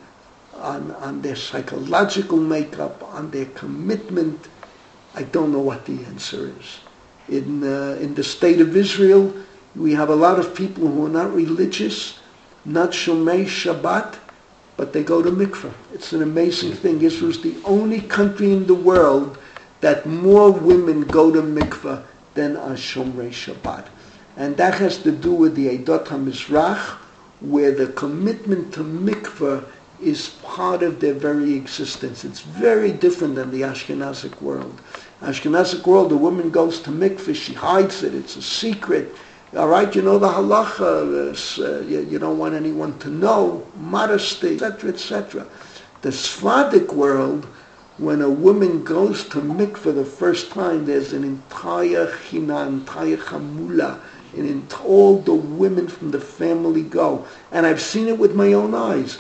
on their psychological makeup, on their commitment. I don't know what the answer is. In the state of Israel, we have a lot of people who are not religious, not Shomei Shabbat, but they go to mikveh. It's an amazing thing. Israel's the only country in the world that more women go to mikveh than are Shomrei Shabbat. And that has to do with the Eidot HaMizrach, where the commitment to mikveh is part of their very existence. It's very different than the Ashkenazic world. Ashkenazic world, the woman goes to mikveh, she hides it, it's a secret. All right, you know the halacha, you don't want anyone to know, modesty, etc., etc. The Sephardic world, when a woman goes to mikveh the first time, there's an entire china, entire chamula, and all the women from the family go. And I've seen it with my own eyes.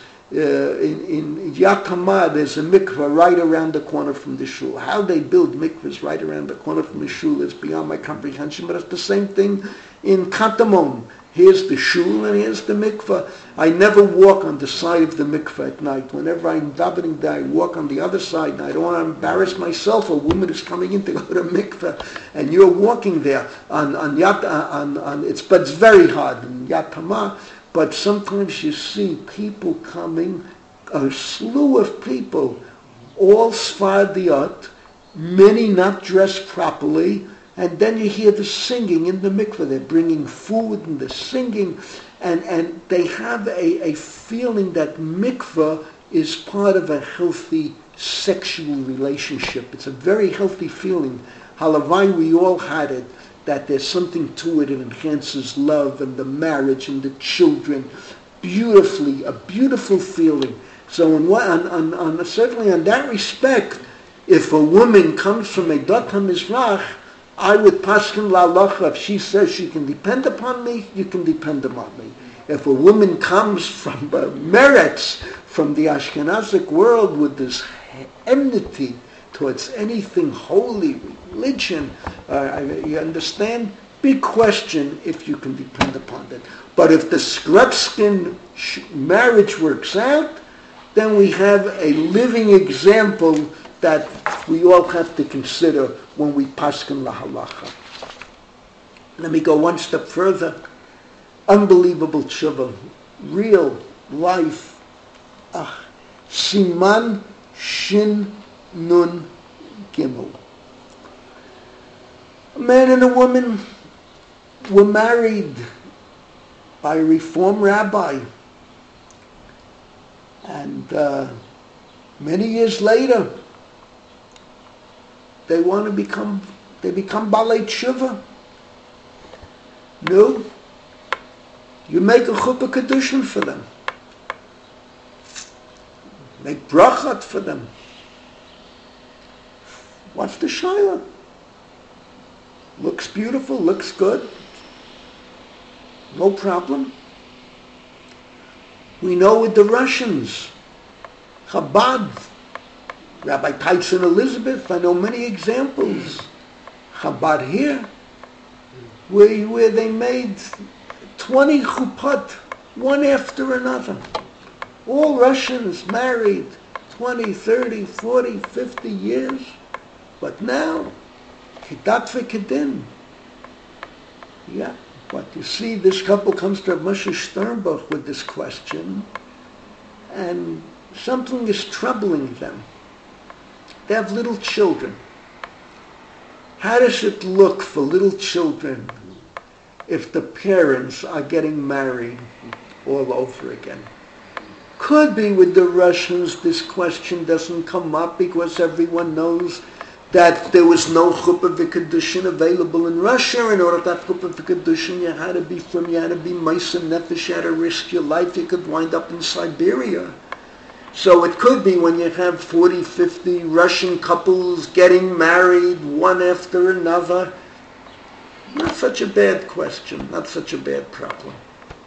In Yad Tamar, there's a mikveh right around the corner from the shul. How they build mikvehs right around the corner from the shul is beyond my comprehension, but it's the same thing in Katamon. Here's the shul and here's the mikveh. I never walk on the side of the mikveh at night. Whenever I'm davening there, I walk on the other side, and I don't want to embarrass myself. A woman is coming in to go to mikveh, and you're walking there but it's very hard in Yad Tamar. But sometimes you see people coming, a slew of people, all Sfardiot, many not dressed properly, and then you hear the singing in the mikveh. They're bringing food and they're singing, and they have a feeling that mikveh is part of a healthy sexual relationship. It's a very healthy feeling. Halavai, we all had it, that there's something to it. It enhances love and the marriage and the children. Beautifully, a beautiful feeling. So certainly on that respect, if a woman comes from a Eidot HaMizrach, I would paskin la'alacha, if she says she can depend upon me, you can depend upon me. If a woman comes from Meretz, from the Ashkenazic world with this enmity towards anything holy, religion, you understand? Big question if you can depend upon it. But if the Skrebskin marriage works out, then we have a living example that we all have to consider when we paskin lahalacha. Let me go one step further. Unbelievable tshuva, real life. Siman Shin Nun Gimel. A man and a woman were married by a Reform rabbi. And many years later, they become Balei Tshuva. No, you make a chuppah kedushin for them. Make brachat for them. What's the shayla? Looks beautiful, looks good. No problem. We know with the Russians, Chabad, Rabbi Tyson Elizabeth, I know many examples. Chabad here, where they made 20 chuppot, one after another. All Russians married 20, 30, 40, 50 years. But now, kedat v'kedin. Yeah, but you see, this couple comes to Moshe Sternbuch with this question, and something is troubling them. They have little children. How does it look for little children if the parents are getting married all over again? Could be with the Russians this question doesn't come up because everyone knows that there was no chuppah v'kedushin available in Russia. In order to have chuppah v'kedushin, you had to be Ma'aseh Nefesh, you had to risk your life, you could wind up in Siberia. So it could be when you have 40, 50 Russian couples getting married, one after another. Not such a bad question, not such a bad problem.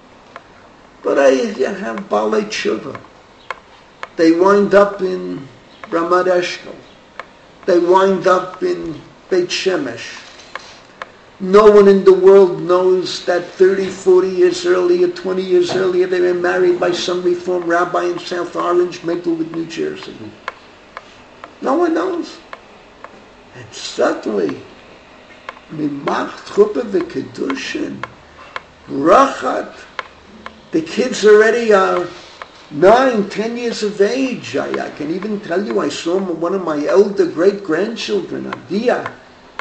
But you have Balei Tshuva. They wind up in Ramat Eshkol. They wind up in Beit Shemesh. No one in the world knows that 30, 40 years earlier, 20 years earlier, they were married by some Reform rabbi in South Orange, Maplewood, New Jersey. No one knows. And suddenly, Mimach Chuppah v'Kedushin, Rachat, the kids already are 9, 10 years of age. I can even tell you, I saw one of my elder great-grandchildren, Adia.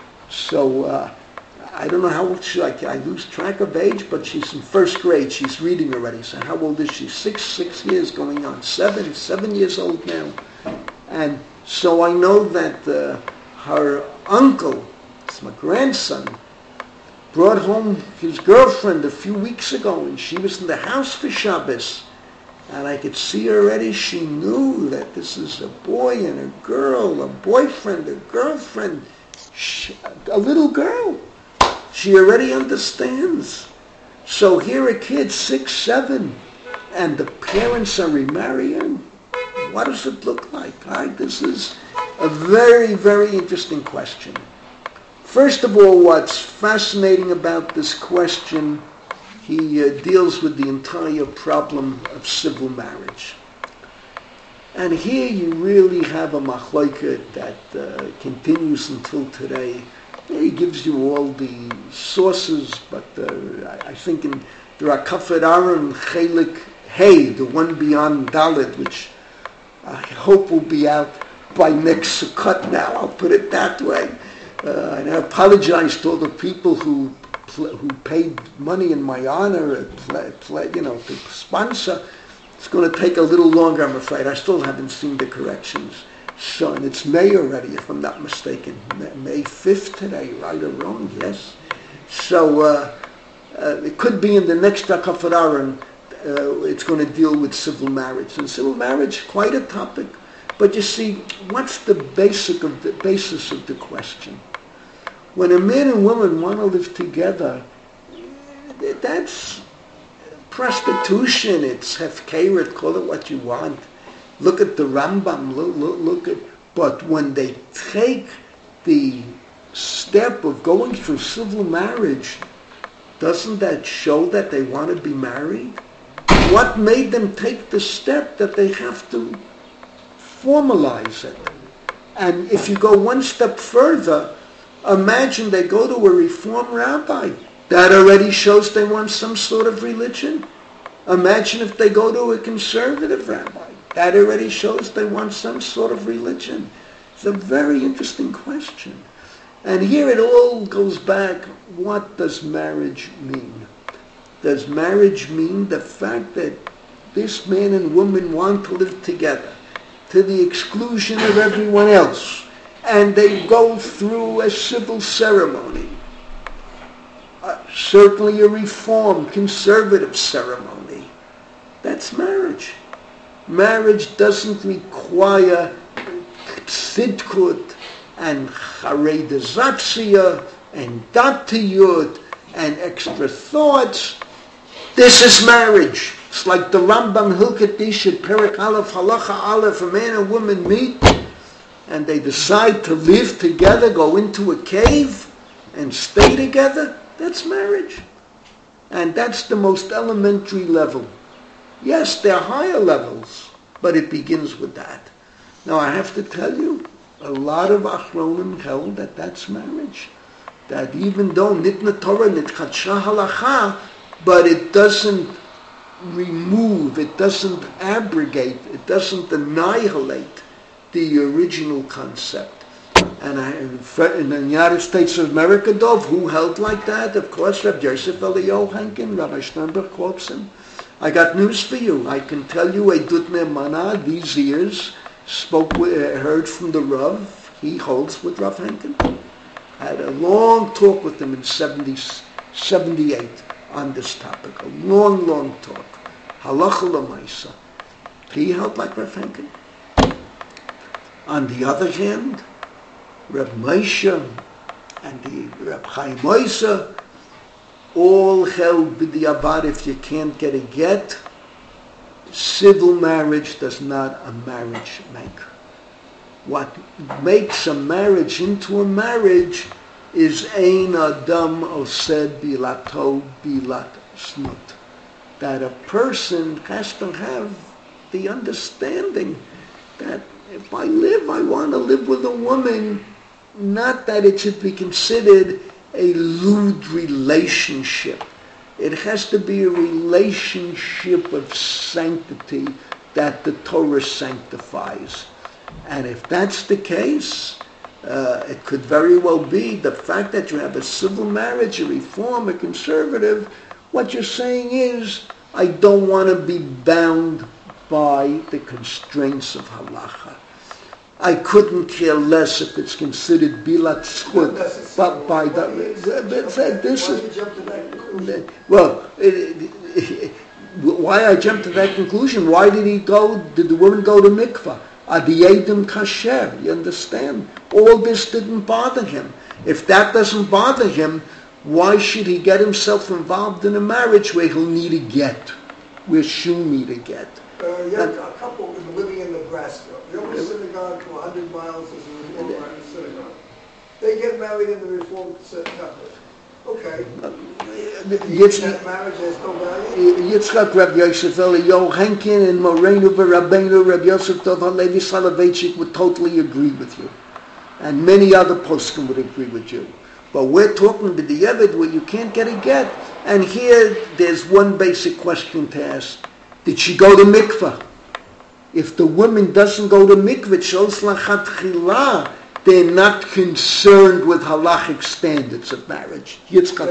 So, I don't know how old she is. I lose track of age, but she's in first grade. She's reading already. So how old is she? 6 years going on. 7 years old now. And so I know that her uncle, it's my grandson, brought home his girlfriend a few weeks ago, and she was in the house for Shabbos. And I could see her already. She knew that this is a boy and a girl, a boyfriend, a girlfriend, a little girl. She already understands. So here are kids, 6, 7, and the parents are remarrying. What does it look like? This is a very, very interesting question. First of all, what's fascinating about this question, he deals with the entire problem of civil marriage. And here you really have a machlokes that continues until today. He gives you all the sources, but I think there are Kafir Aaron, Chelik Hey, the one beyond Dalit, which I hope will be out by next Sukkot now, I'll put it that way. And I apologize to all the people who paid money in my honor, to sponsor. It's going to take a little longer, I'm afraid. I still haven't seen the corrections. So, and it's May already, if I'm not mistaken. May 5th today, right or wrong, yes. So, it could be in the next Kafir Aaron, it's going to deal with civil marriage. And civil marriage, quite a topic. But you see, what's the basis of the question? When a man and woman want to live together, that's prostitution. It's hefkeret, call it what you want. Look at the Rambam, look at, but when they take the step of going through civil marriage, doesn't that show that they want to be married? What made them take the step that they have to formalize it? And if you go one step further, imagine they go to a Reform rabbi. That already shows they want some sort of religion. Imagine if they go to a conservative rabbi. That already shows they want some sort of religion. It's a very interesting question. And here it all goes back, what does marriage mean? Does marriage mean the fact that this man and woman want to live together to the exclusion of everyone else, and they go through a civil ceremony, certainly a reformed, conservative ceremony? That's marriage. Marriage doesn't require tzidkut and charedizatzia and datiyut and extra thoughts. This is marriage. It's like the Rambam Hilkot Dishit, Perek Aleph, Halacha Aleph, a man and woman meet and they decide to live together, go into a cave and stay together. That's marriage. And that's the most elementary level. Yes, there are higher levels, but it begins with that. Now I have to tell you, a lot of Achronim held that that's marriage. That even though Nitna Torah, Nitchadsha Halacha, but it doesn't remove, it doesn't abrogate, it doesn't annihilate the original concept. And in the United States of America, Dov, who held like that? Of course, Rabbi Yosef Eliyahu Henkin, Rabbi Sternberg quotes him. I got news for you. I can tell you a Dutner Mana these years heard from the Rav. He holds with Rav Henkin. Had a long talk with him in 78 on this topic. A long talk. Halacha l'maisa. He held like Rav Henkin. On the other hand, Reb Moshe and the Reb Chaim Moshe all held b'diavad if you can't get a get, civil marriage does not a marriage make. What makes a marriage into a marriage is ein adam osed bilato bilat snut. That a person has to have the understanding that if I want to live with a woman, not that it should be considered a lewd relationship. It has to be a relationship of sanctity that the Torah sanctifies. And if that's the case, it could very well be the fact that you have a civil marriage, a reform, a conservative, what you're saying is, I don't want to be bound by the constraints of halacha. I couldn't care less if it's considered bilat schut, but by this is well. Why I jumped to that conclusion? Why did the woman go to mikvah? Adiyadim kasher. You understand? All this didn't bother him. If that doesn't bother him, why should he get himself involved in a marriage where he'll need a get, where she'll need a get? A couple is living in Nebraska. The only synagogue to 100 miles is a Reformed synagogue. They get married in the Reformed temple. Okay. That marriage has no value? Yitzchak, Rabbi Yosef Eliyahu Henkin, and Moreno Rabbeinu, Rabbi Yosef Dov HaLevi Soloveitchik would totally agree with you. And many other poskim would agree with you. But we're talking about the Yevid where you can't get a get. And here there's one basic question to ask. Did she go to mikvah? If the woman doesn't go to mikvah, it shows lachat chila. They're not concerned with halachic standards of marriage. So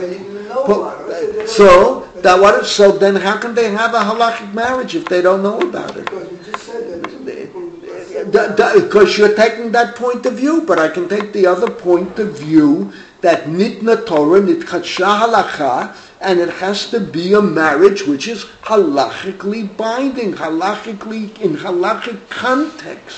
then how can they have a halachic marriage if they don't know about it? Because you just said that. Because you're taking that point of view, but I can take the other point of view that nitna Torah, nitchadsha halacha, and it has to be a marriage which is halachically binding, in halachic context.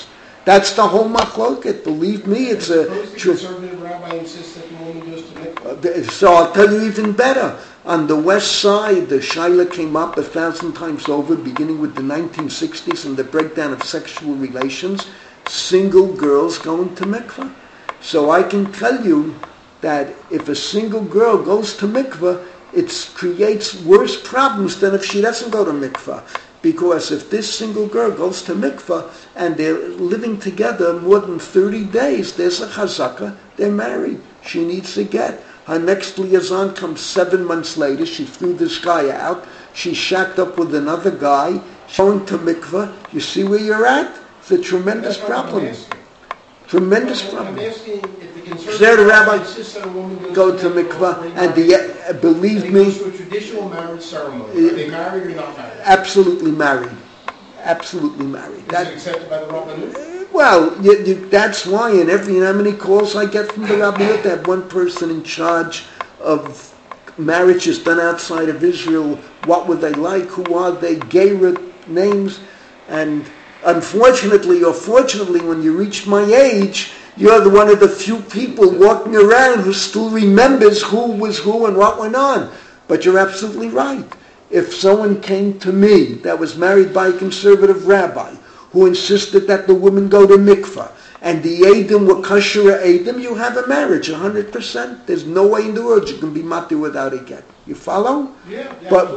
That's the whole machloket. Believe me, it's a Suppose the true. conservative rabbi insists that the woman goes to mikvah. So I'll tell you even better. On the west side, the shaila came up 1,000 times over, beginning with the 1960s and the breakdown of sexual relations. Single girls going to mikvah. So I can tell you that if a single girl goes to mikvah, it creates worse problems than if she doesn't go to mikvah. Because if this single girl goes to mikvah and they're living together more than 30 days, there's a chazaka, they're married. She needs to get. Her next liaison comes 7 months later. She threw this guy out. She shacked up with another guy. She's going to mikvah. You see where you're at? It's a tremendous problem. Tremendous problem. I'm asking if the conservative There the rabbi insists that a woman go to mikvah, and believe and me, goes to a traditional marriage ceremony. Are they married or not married? absolutely married. Absolutely married. Is it accepted by the rabbanut? Well, that's why in how many calls I get from the rabbinut, they have one person in charge of marriages done outside of Israel. What would they like? Who are they? Geirut names. And unfortunately or fortunately, when you reach my age, you're one of the few people walking around who still remembers who was who and what went on. But you're absolutely right. If someone came to me that was married by a conservative rabbi who insisted that the woman go to mikvah, and the Eidim were kosher Eidim, you have a marriage, 100%. There's no way in the world you can be mati without a get. You follow? Yeah.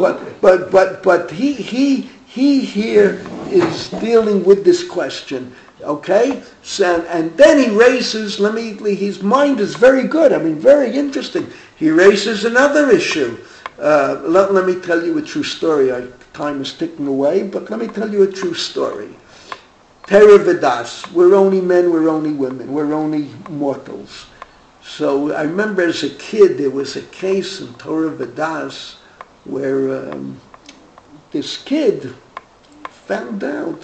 But he here is dealing with this question. Okay? So, and then he raises, his mind is very good, very interesting. He raises another issue. Let me tell you a true story. Time is ticking away, but let me tell you a true story. Terah V'das, we're only men, we're only women, we're only mortals. So I remember as a kid there was a case in Torah V'das where this kid found out,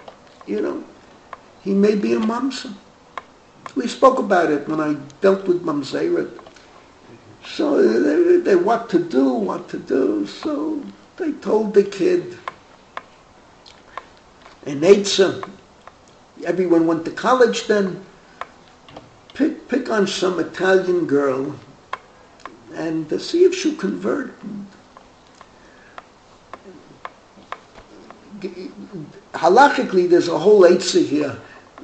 he may be a mamzer. We spoke about it when I dealt with mamzeret. So they what to do. So they told the kid, an eitzah. Everyone went to college then. Pick on some Italian girl and see if she'll convert. Halachically, there's a whole eitzah here.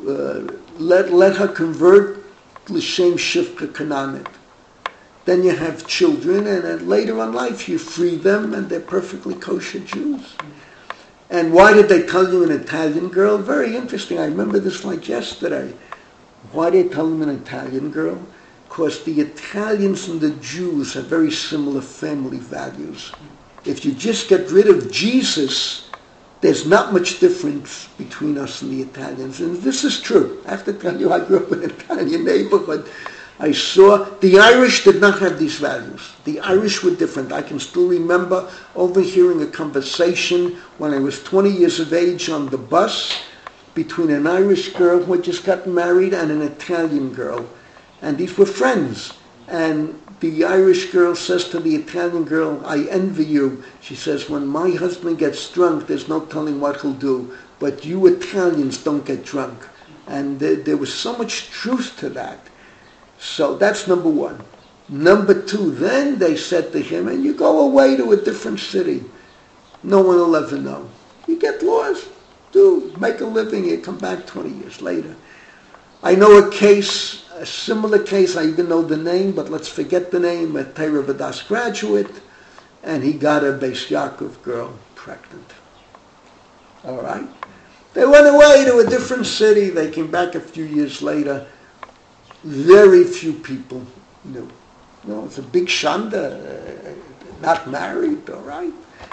Let her convert l'shem shivka kananit. Then you have children, and then later in life you free them, and they're perfectly kosher Jews. And why did they tell you an Italian girl? Very interesting. I remember this like yesterday. Why did they tell them an Italian girl? Because the Italians and the Jews have very similar family values. If you just get rid of Jesus, there's not much difference between us and the Italians. And this is true. I have to tell you, I grew up in an Italian neighborhood. I saw the Irish did not have these values. The Irish were different. I can still remember overhearing a conversation when I was 20 years of age on the bus between an Irish girl who had just gotten married and an Italian girl. And these were friends. And the Irish girl says to the Italian girl, I envy you. She says, when my husband gets drunk, there's no telling what he'll do. But you Italians don't get drunk. And there was so much truth to that. So that's number one. Number two, then they said to him, and you go away to a different city. No one will ever know. You get lost, make a living, you come back 20 years later. I know a similar case, I even know the name, but let's forget the name, a Torah V'das graduate, and he got a Beis Yaakov girl pregnant. All right? They went away to a different city, they came back a few years later. Very few people knew. It's a big shanda, not married, all right?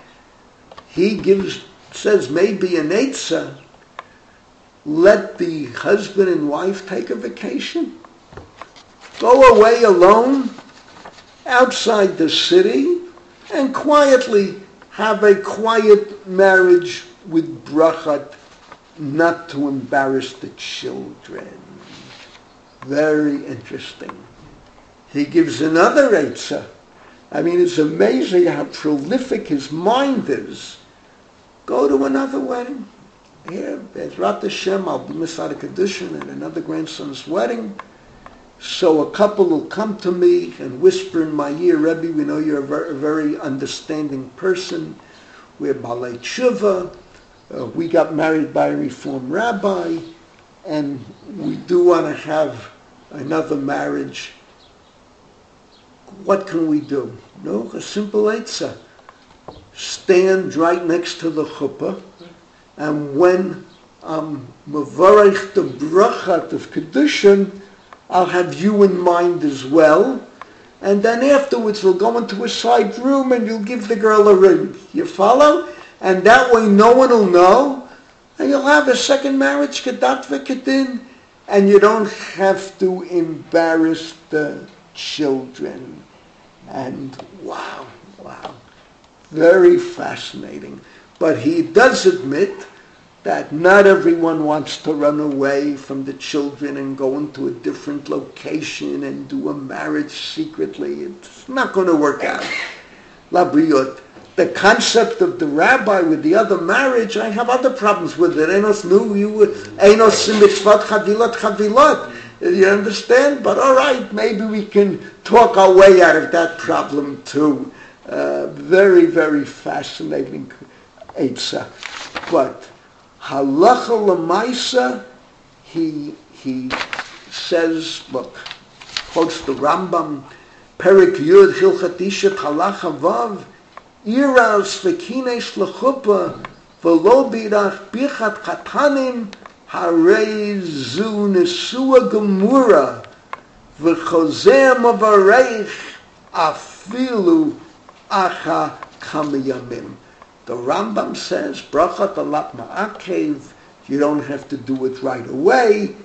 He says maybe an eitzah, let the husband and wife take a vacation. Go away alone, outside the city, and quietly have a quiet marriage with brachat, not to embarrass the children. Very interesting. He gives another eitzah. It's amazing how prolific his mind is. Go to another wedding. here, Bezrat Hashem, I'll be Messiah Kedushin at another grandson's wedding. So a couple will come to me and whisper in my ear, Rebbe, we know you're a very understanding person. We're Balei Tshuva. We got married by a Reform rabbi, and we do want to have another marriage. What can we do? No, a simple eitzah. Stand right next to the chuppah, and when mevarech the brachat of Kedushin, I'll have you in mind as well. And then afterwards we'll go into a side room and you'll give the girl a ring. You follow? And that way no one will know. And you'll have a second marriage, kedat v'kedin. And you don't have to embarrass the children. And wow. Very fascinating. But he does admit that not everyone wants to run away from the children and go into a different location and do a marriage secretly. It's not going to work out. Labriot. The concept of the rabbi with the other marriage, I have other problems with it. You understand? But all right, maybe we can talk our way out of that problem too. Very, very fascinating eitzah. But halacha l'maisa, he says, look, quotes the Rambam, Perik Yud Hilchat Isha halacha vav, iras v'kines l'chuppah, v'lo birach bichat chatanim, harei zu nesua gemura, v'chozeh mavarech afilu acha kamiyamim. The Rambam says, brachat alat ma'akev, you don't have to do it right away.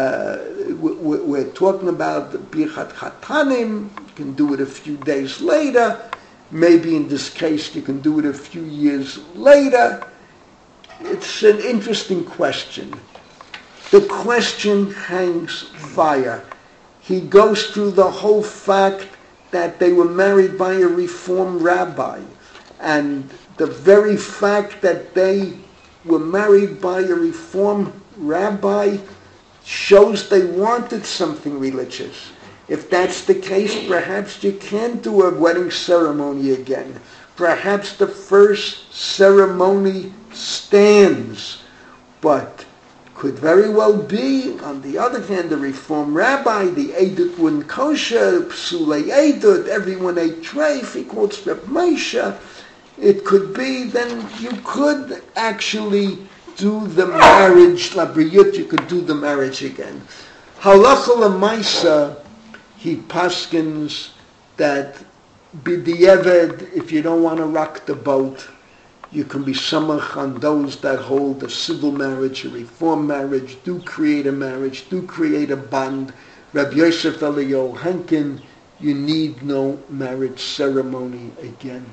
We're talking about the bichat chatanim, you can do it a few days later. Maybe in this case you can do it a few years later. It's an interesting question. The question hangs fire. He goes through the whole fact that they were married by a Reform rabbi. And the very fact that they were married by a Reform rabbi shows they wanted something religious. If that's the case, perhaps you can do a wedding ceremony again. Perhaps the first ceremony stands, but could very well be, on the other hand, the Reform rabbi, the Eidut wouldn't kosher, Psulei Eidut, everyone ate treif, he quotes Reb Moshe. It could be, then you could actually do the marriage, labriyut, you could do the marriage again. Halacha l'maisa, he paskins that b'di'eved, if you don't want to rock the boat, you can be samach on those that hold a civil marriage, a Reform marriage, do create a marriage, do create a bond. Rabbi Yosef Eliyahu Henkin, you need no marriage ceremony again.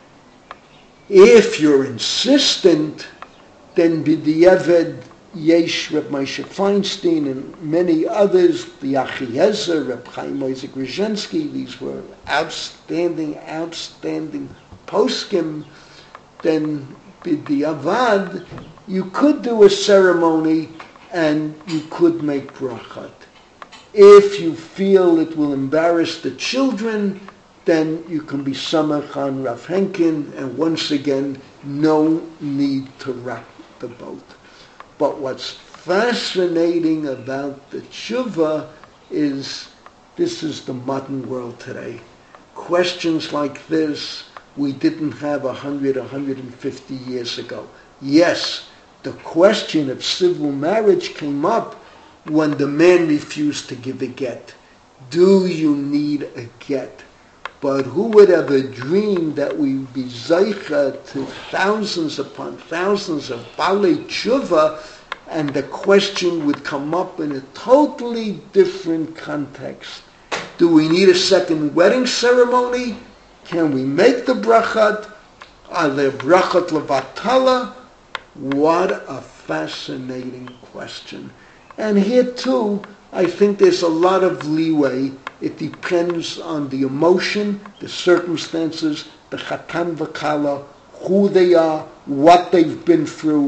If you're insistent, then b'di'eved yesh Reb Moshe Feinstein and many others, the Achiezer, Reb Chaim Isaac Rezhensky, these were outstanding poskim. Then b'di'avad, you could do a ceremony and you could make brachat. If you feel it will embarrass the children, then you can be samach on Rav Henkin, and once again, no need to rock the boat. But what's fascinating about the tshuva is, this is the modern world today. Questions like this, we didn't have 150 years ago. Yes, the question of civil marriage came up when the man refused to give a get. Do you need a get? But who would ever dream that we'd be zeicha to thousands upon thousands of balei tshuva, and the question would come up in a totally different context. Do we need a second wedding ceremony? Can we make the brachat? Are there brachat levatala? What a fascinating question. And here too, I think there's a lot of leeway. It depends on the emotion, the circumstances, the chatan v'kala, who they are, what they've been through.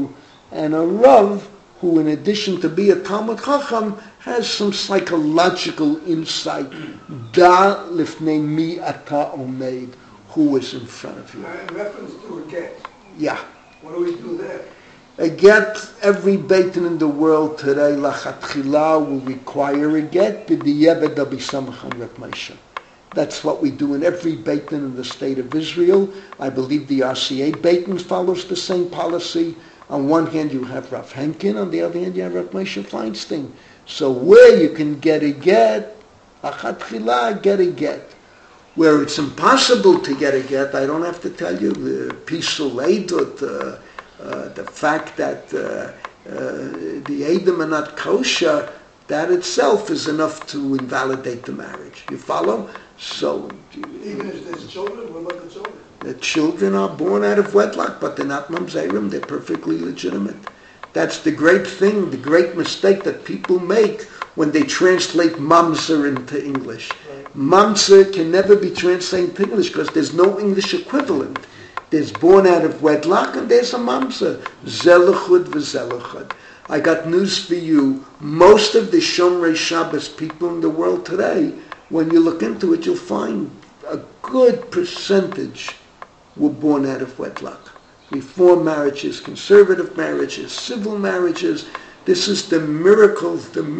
and a Rav who, in addition to be a Talmud Chacham, has some psychological insight. Da lifnei mi ata omeid, who is in front of you. In reference to a get, Yeah. what do we do there? A get, every beitin in the world today, lachatchila, will require a get, b'diyeved there'll be samach on Reb Moshe. That's what we do in every beitin in the state of Israel. I believe the RCA beitin follows the same policy. On one hand you have Rav Henkin, on the other hand you have Reb Moshe Feinstein. So where you can get a get, lachatchila, get a get. Where it's impossible to get a get, I don't have to tell you, the Pisul Eidut, the fact that the Edom are not kosher, that itself is enough to invalidate the marriage. You follow? So Even if there's children, what about the children? the children are born out of wedlock, but they're not mamzerim, they're perfectly legitimate. That's the great thing, the great mistake that people make when they translate mamzer into English. Mamzer can never be translated into English because there's no English equivalent. There's born out of wedlock and there's a mamzer. Zelachud v'zelachud. I got news for you. Most of the Shomrei Shabbos people in the world today, when you look into it, you'll find a good percentage were born out of wedlock. Reform marriages, conservative marriages, civil marriages. This is the miracle of the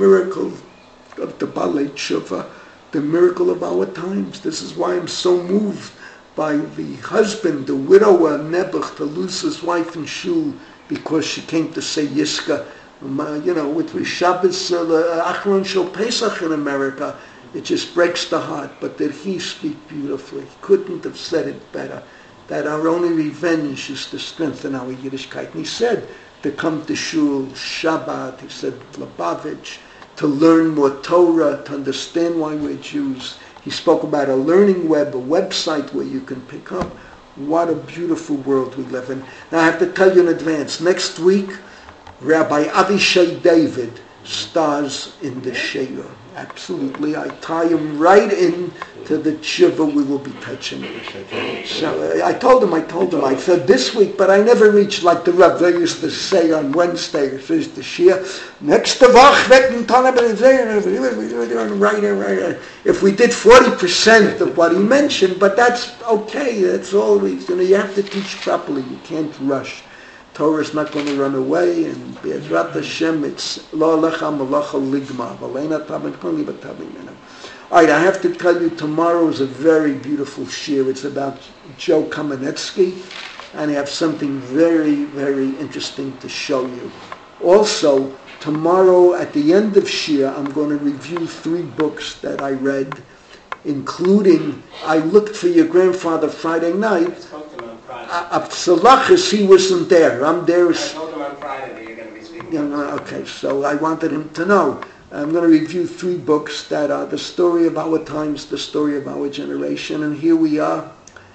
Balei Tshuva, the miracle of our times. This is why I'm so moved by the husband, the widower Nebuch, to lose his wife in shul because she came to say Yiska. With Shabbos Achron Shel Pesach in America, it just breaks the heart. But did he speak beautifully? He couldn't have said it better. That our only revenge is to strengthen our Yiddishkeit. And he said to come to shul, Shabbat, he said Lubavitch, to learn more Torah, to understand why we're Jews. He spoke about a learning web, a website where you can pick up. What a beautiful world we live in. Now I have to tell you in advance, next week, Rabbi Avishai David stars in the She'er. Absolutely. I tie him right in to the tshuva we will be touching. So I told him, I said this week, but I never reached like the Rav used to say on Wednesday, says the Shia, next Woche wecken right. If we did 40% of what he mentioned, but that's okay, that's always, you have to teach properly, you can't rush. Torah is not going to run away, and Be'ezrat Hashem, it's Lo Alecha Malacha Ligma, V'leina Tabin Koli B'Tabin Mena. All right, I have to tell you, tomorrow is a very beautiful shir. It's about Joe Kamenetsky, and I have something very, very interesting to show you. Also, tomorrow at the end of shir, I'm going to review 3 books that I read, including, I looked for your grandfather Friday night. Salachis, he wasn't there. I'm there. I told him on Friday that you're going to be speaking. Okay, so I wanted him to know. I'm going to review 3 books that are the story of our times, the story of our generation. And here we are,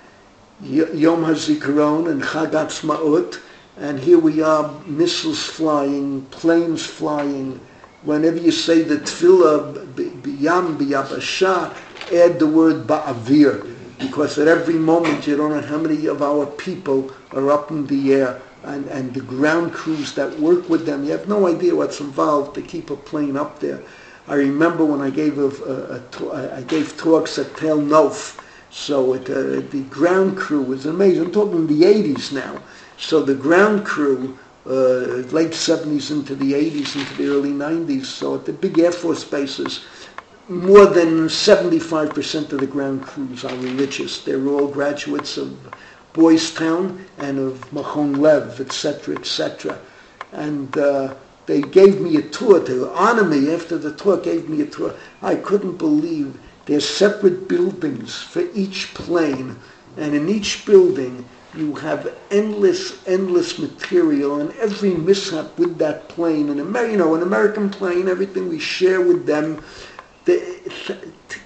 Yom HaZikaron and Chag Atzmaut. And here we are, missiles flying, planes flying. Whenever you say the tefillah, b'yam, b'yabasha, add the word ba'avir. Because at every moment you don't know how many of our people are up in the air, and the ground crews that work with them, you have no idea what's involved to keep a plane up there. I remember when I gave I gave talks at Tel Nof, so the ground crew was amazing. I'm talking the 80s now. So the ground crew, late 70s into the 80s, into the early 90s, so at the big Air Force bases, more than 75% of the ground crews are religious. They're all graduates of Boys Town and of Machon Lev, etc., etc. And they gave me a tour to honor me. After the tour, gave me a tour. I couldn't believe there's separate buildings for each plane, and in each building you have endless material, and every mishap with that plane. And an American plane, everything we share with them.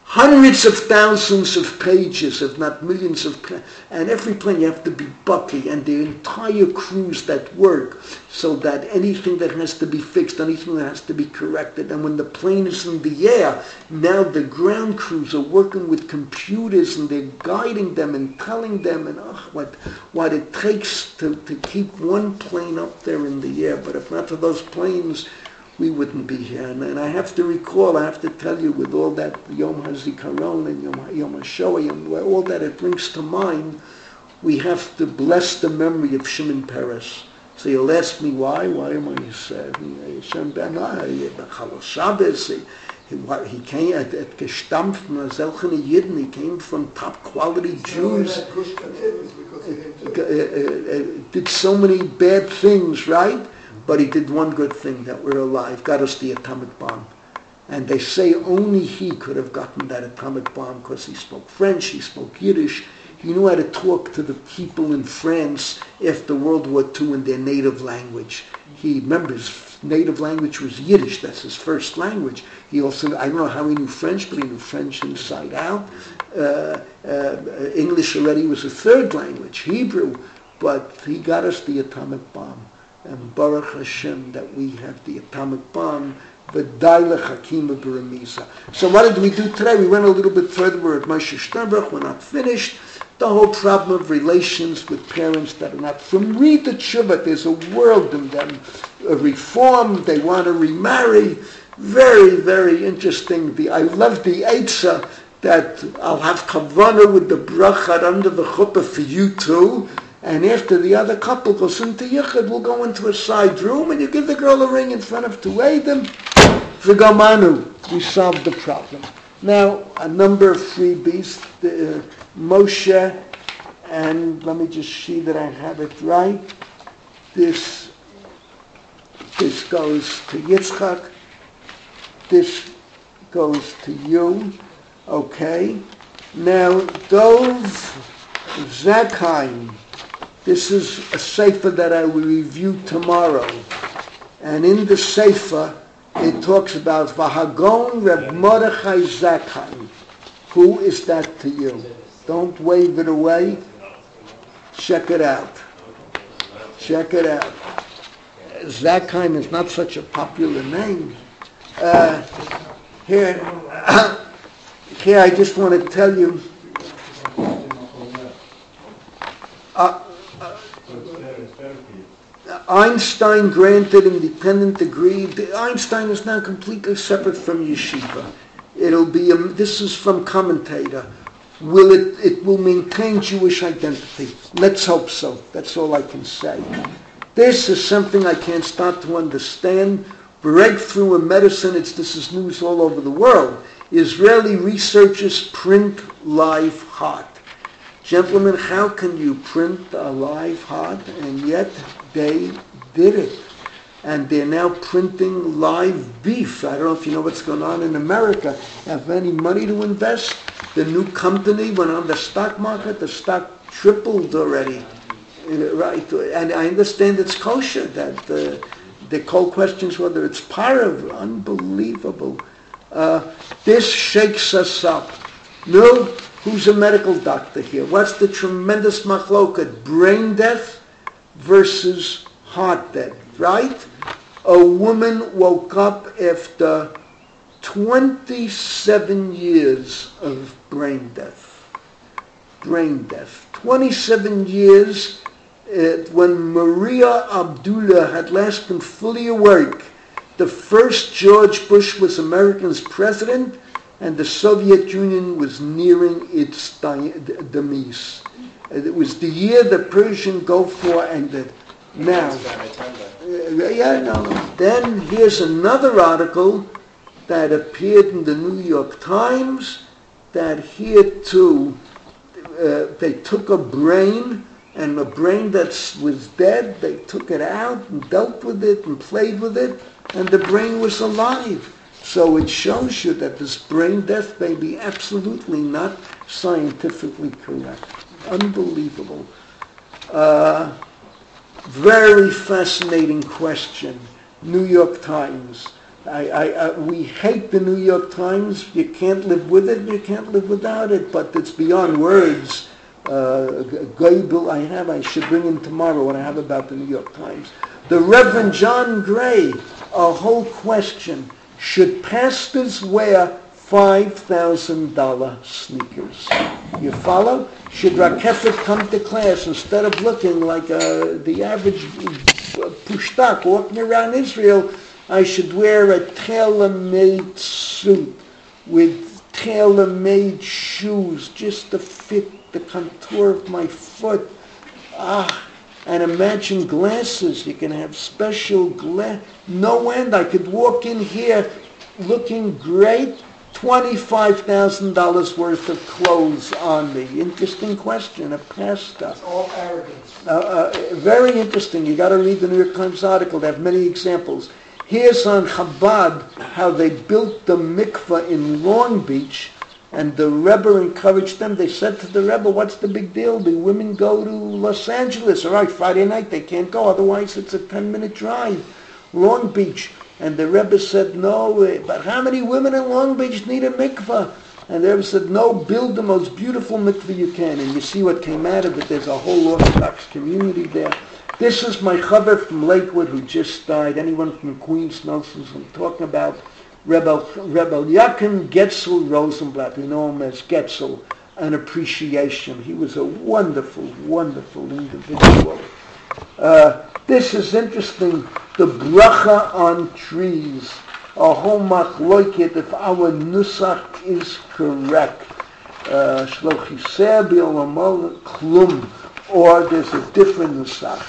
hundreds of thousands of pages, if not millions of, and every plane you have to be bucky, and the entire crews that work, so that anything that has to be fixed, anything that has to be corrected, and when the plane is in the air, now the ground crews are working with computers, and they're guiding them and telling them, and what it takes to keep one plane up there in the air. But if not for those planes, we wouldn't be here. And I have to tell you, with all that Yom HaZikaron and Yom HaShoah and all that it brings to mind, we have to bless the memory of Shimon Peres. So you'll ask me why? Why am I saying Shimon Peres? Shabbos, he came at Gestampf from Zelchene Yidden, he came from top quality Jews. Did so many bad things, right? But he did one good thing, that we're alive, got us the atomic bomb. And they say only he could have gotten that atomic bomb because he spoke French, he spoke Yiddish. He knew how to talk to the people in France after World War II in their native language. Remember, his native language was Yiddish, that's his first language. He also, I don't know how he knew French, but he knew French inside out. English already was a third language, Hebrew, but he got us the atomic bomb. And Baruch Hashem that we have the atomic bomb, v'day lechakima b'remiza. So what did we do today? We went a little bit further. We're at Moshe Sternberg. We're not finished. The whole problem of relations with parents that are not from read the tshuva. There's a world in them. A reform. They want to remarry. Very, very interesting. I love the eitzah that I'll have kavanah with the bracha under the chuppah for you too. And after the other couple goes into Yichud, we'll go into a side room and you give the girl a ring in front of two Eidim. V'gamanu, we solved the problem. Now, a number of freebies. Moshe, and let me just see that I have it right. This goes to Yitzchak. This goes to you. Okay. Now, Dov Zakheim. This is a sefer that I will review tomorrow. And in the sefer, it talks about Vahagon Reb Mordechai Zakheim. Who is that to you? Don't wave it away. Check it out. Check it out. Zakheim is not such a popular name. Here, I just want to tell you, Einstein granted independent degree. Einstein is now completely separate from yeshiva. It'll be this is from commentator. It will maintain Jewish identity? Let's hope so. That's all I can say. This is something I can't start to understand. Breakthrough in medicine. This is news all over the world. Israeli researchers print live heart. Gentlemen, how can you print a live heart? And yet they did it. And they're now printing live beef. I don't know if you know what's going on in America. Have any money to invest? The new company went on the stock market. The stock tripled already. Right? And I understand it's kosher. That the cold questions whether it's parav. Unbelievable. This shakes us up. No. Who's a medical doctor here? What's the tremendous machloket? Brain death versus heart death, right? A woman woke up after 27 years of brain death. Brain death. 27 years when Maria Abdullah had last been fully awake. The first George Bush was America's president, and the Soviet Union was nearing its demise. It was the year the Persian Gulf War ended. Now, Then here's another article that appeared in the New York Times that here too, they took a brain, and a brain that was dead, they took it out and dealt with it and played with it, and the brain was alive. So it shows you that this brain death may be absolutely not scientifically correct. Unbelievable. Very fascinating question. New York Times. We hate the New York Times. You can't live with it. You can't live without it. But it's beyond words. Goebel I should bring in tomorrow what I have about the New York Times. The Reverend John Gray, a whole question. Should pastors wear $5,000 sneakers? You follow? Should Rakefet come to class instead of looking like the average pushtak walking around Israel? I should wear a tailor-made suit with tailor-made shoes just to fit the contour of my foot. And imagine glasses. You can have special glass. No end. I could walk in here looking great. $25,000 worth of clothes on me. Interesting question. A pastor. It's all arrogance. Very interesting. You got to read the New York Times article. They have many examples. Here's on Chabad how they built the mikveh in Long Beach, and the Rebbe encouraged them. They said to the Rebbe, "What's the big deal? The women go to Los Angeles. All right, Friday night they can't go. Otherwise, it's a 10-minute drive. Long Beach." And the Rebbe said, "No, but how many women in Long Beach need a mikveh?" And the Rebbe said, "No, build the most beautiful mikveh you can." And you see what came out of it. There's a whole Orthodox community there. This is my chaver from Lakewood who just died. Anyone from Queens knows who I'm talking about. Rebbe Yaakov Getzel Rosenblatt. We know him as Getzel. An appreciation. He was a wonderful, wonderful individual. This is interesting. The bracha on trees. A whole machloket if our nusach is correct. Shlochiser bi'olamol klum. Or there's a different nusach.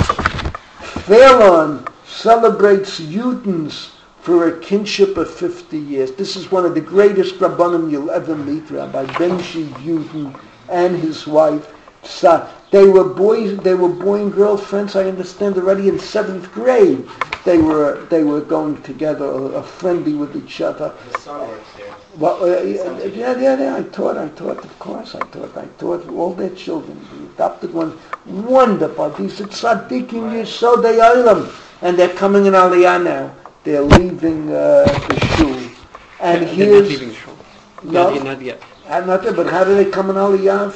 Phelan celebrates Yudins for a kinship of 50 years. This is one of the greatest Rabbanim you'll ever meet, Rabbi Benji Yudin and his wife. They were boy and girl friends, I understand, already in 7th grade. They were going together, friendly with each other. The son works here. Well, yeah. I taught, of course. I taught all their children. The adopted ones, wonderful. These are tzaddikim yesodei olam, and they're coming in Aliyah now. They're leaving the shul, and they're here's not leaving shul. no, Not yet. not there. But how do they come in Aliyah?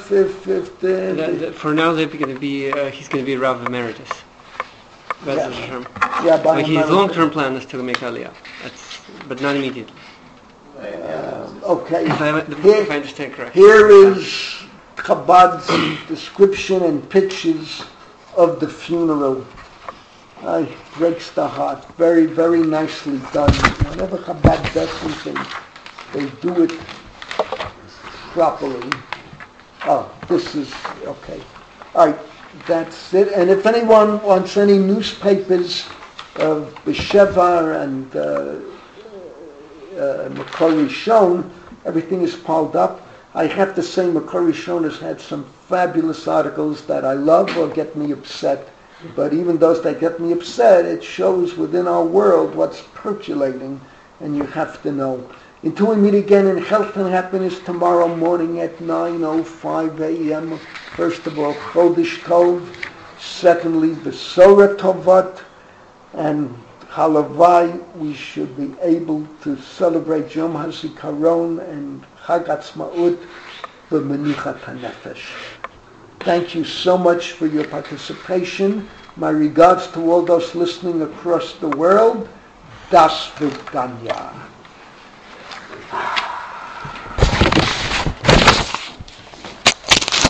For now, they're going to be. He's going to be Rav Emeritus. Yeah. But his long-term plan is to make Aliyah. But not immediately. Okay. If I understand correctly. Here is Chabad's description and pictures of the funeral. It breaks the heart. Very, very nicely done. Whenever Chabad does something, they do it properly. This is okay. All right, that's it. And if anyone wants any newspapers of B'Sheva and Makor Rishon, everything is piled up. I have to say Makor Rishon has had some fabulous articles that I love or get me upset. But even those that get me upset, it shows within our world what's percolating, and you have to know. Until we meet again in health and happiness tomorrow morning at 9:05 a.m. First of all, Chodesh Tov. Secondly, Besora Tovat. And Halavai, we should be able to celebrate Yom HaZikaron and Chag Atzmaut b'Menuchat HaNefesh. Thank you so much for your participation. My regards to all those listening across the world. Das Vidanya.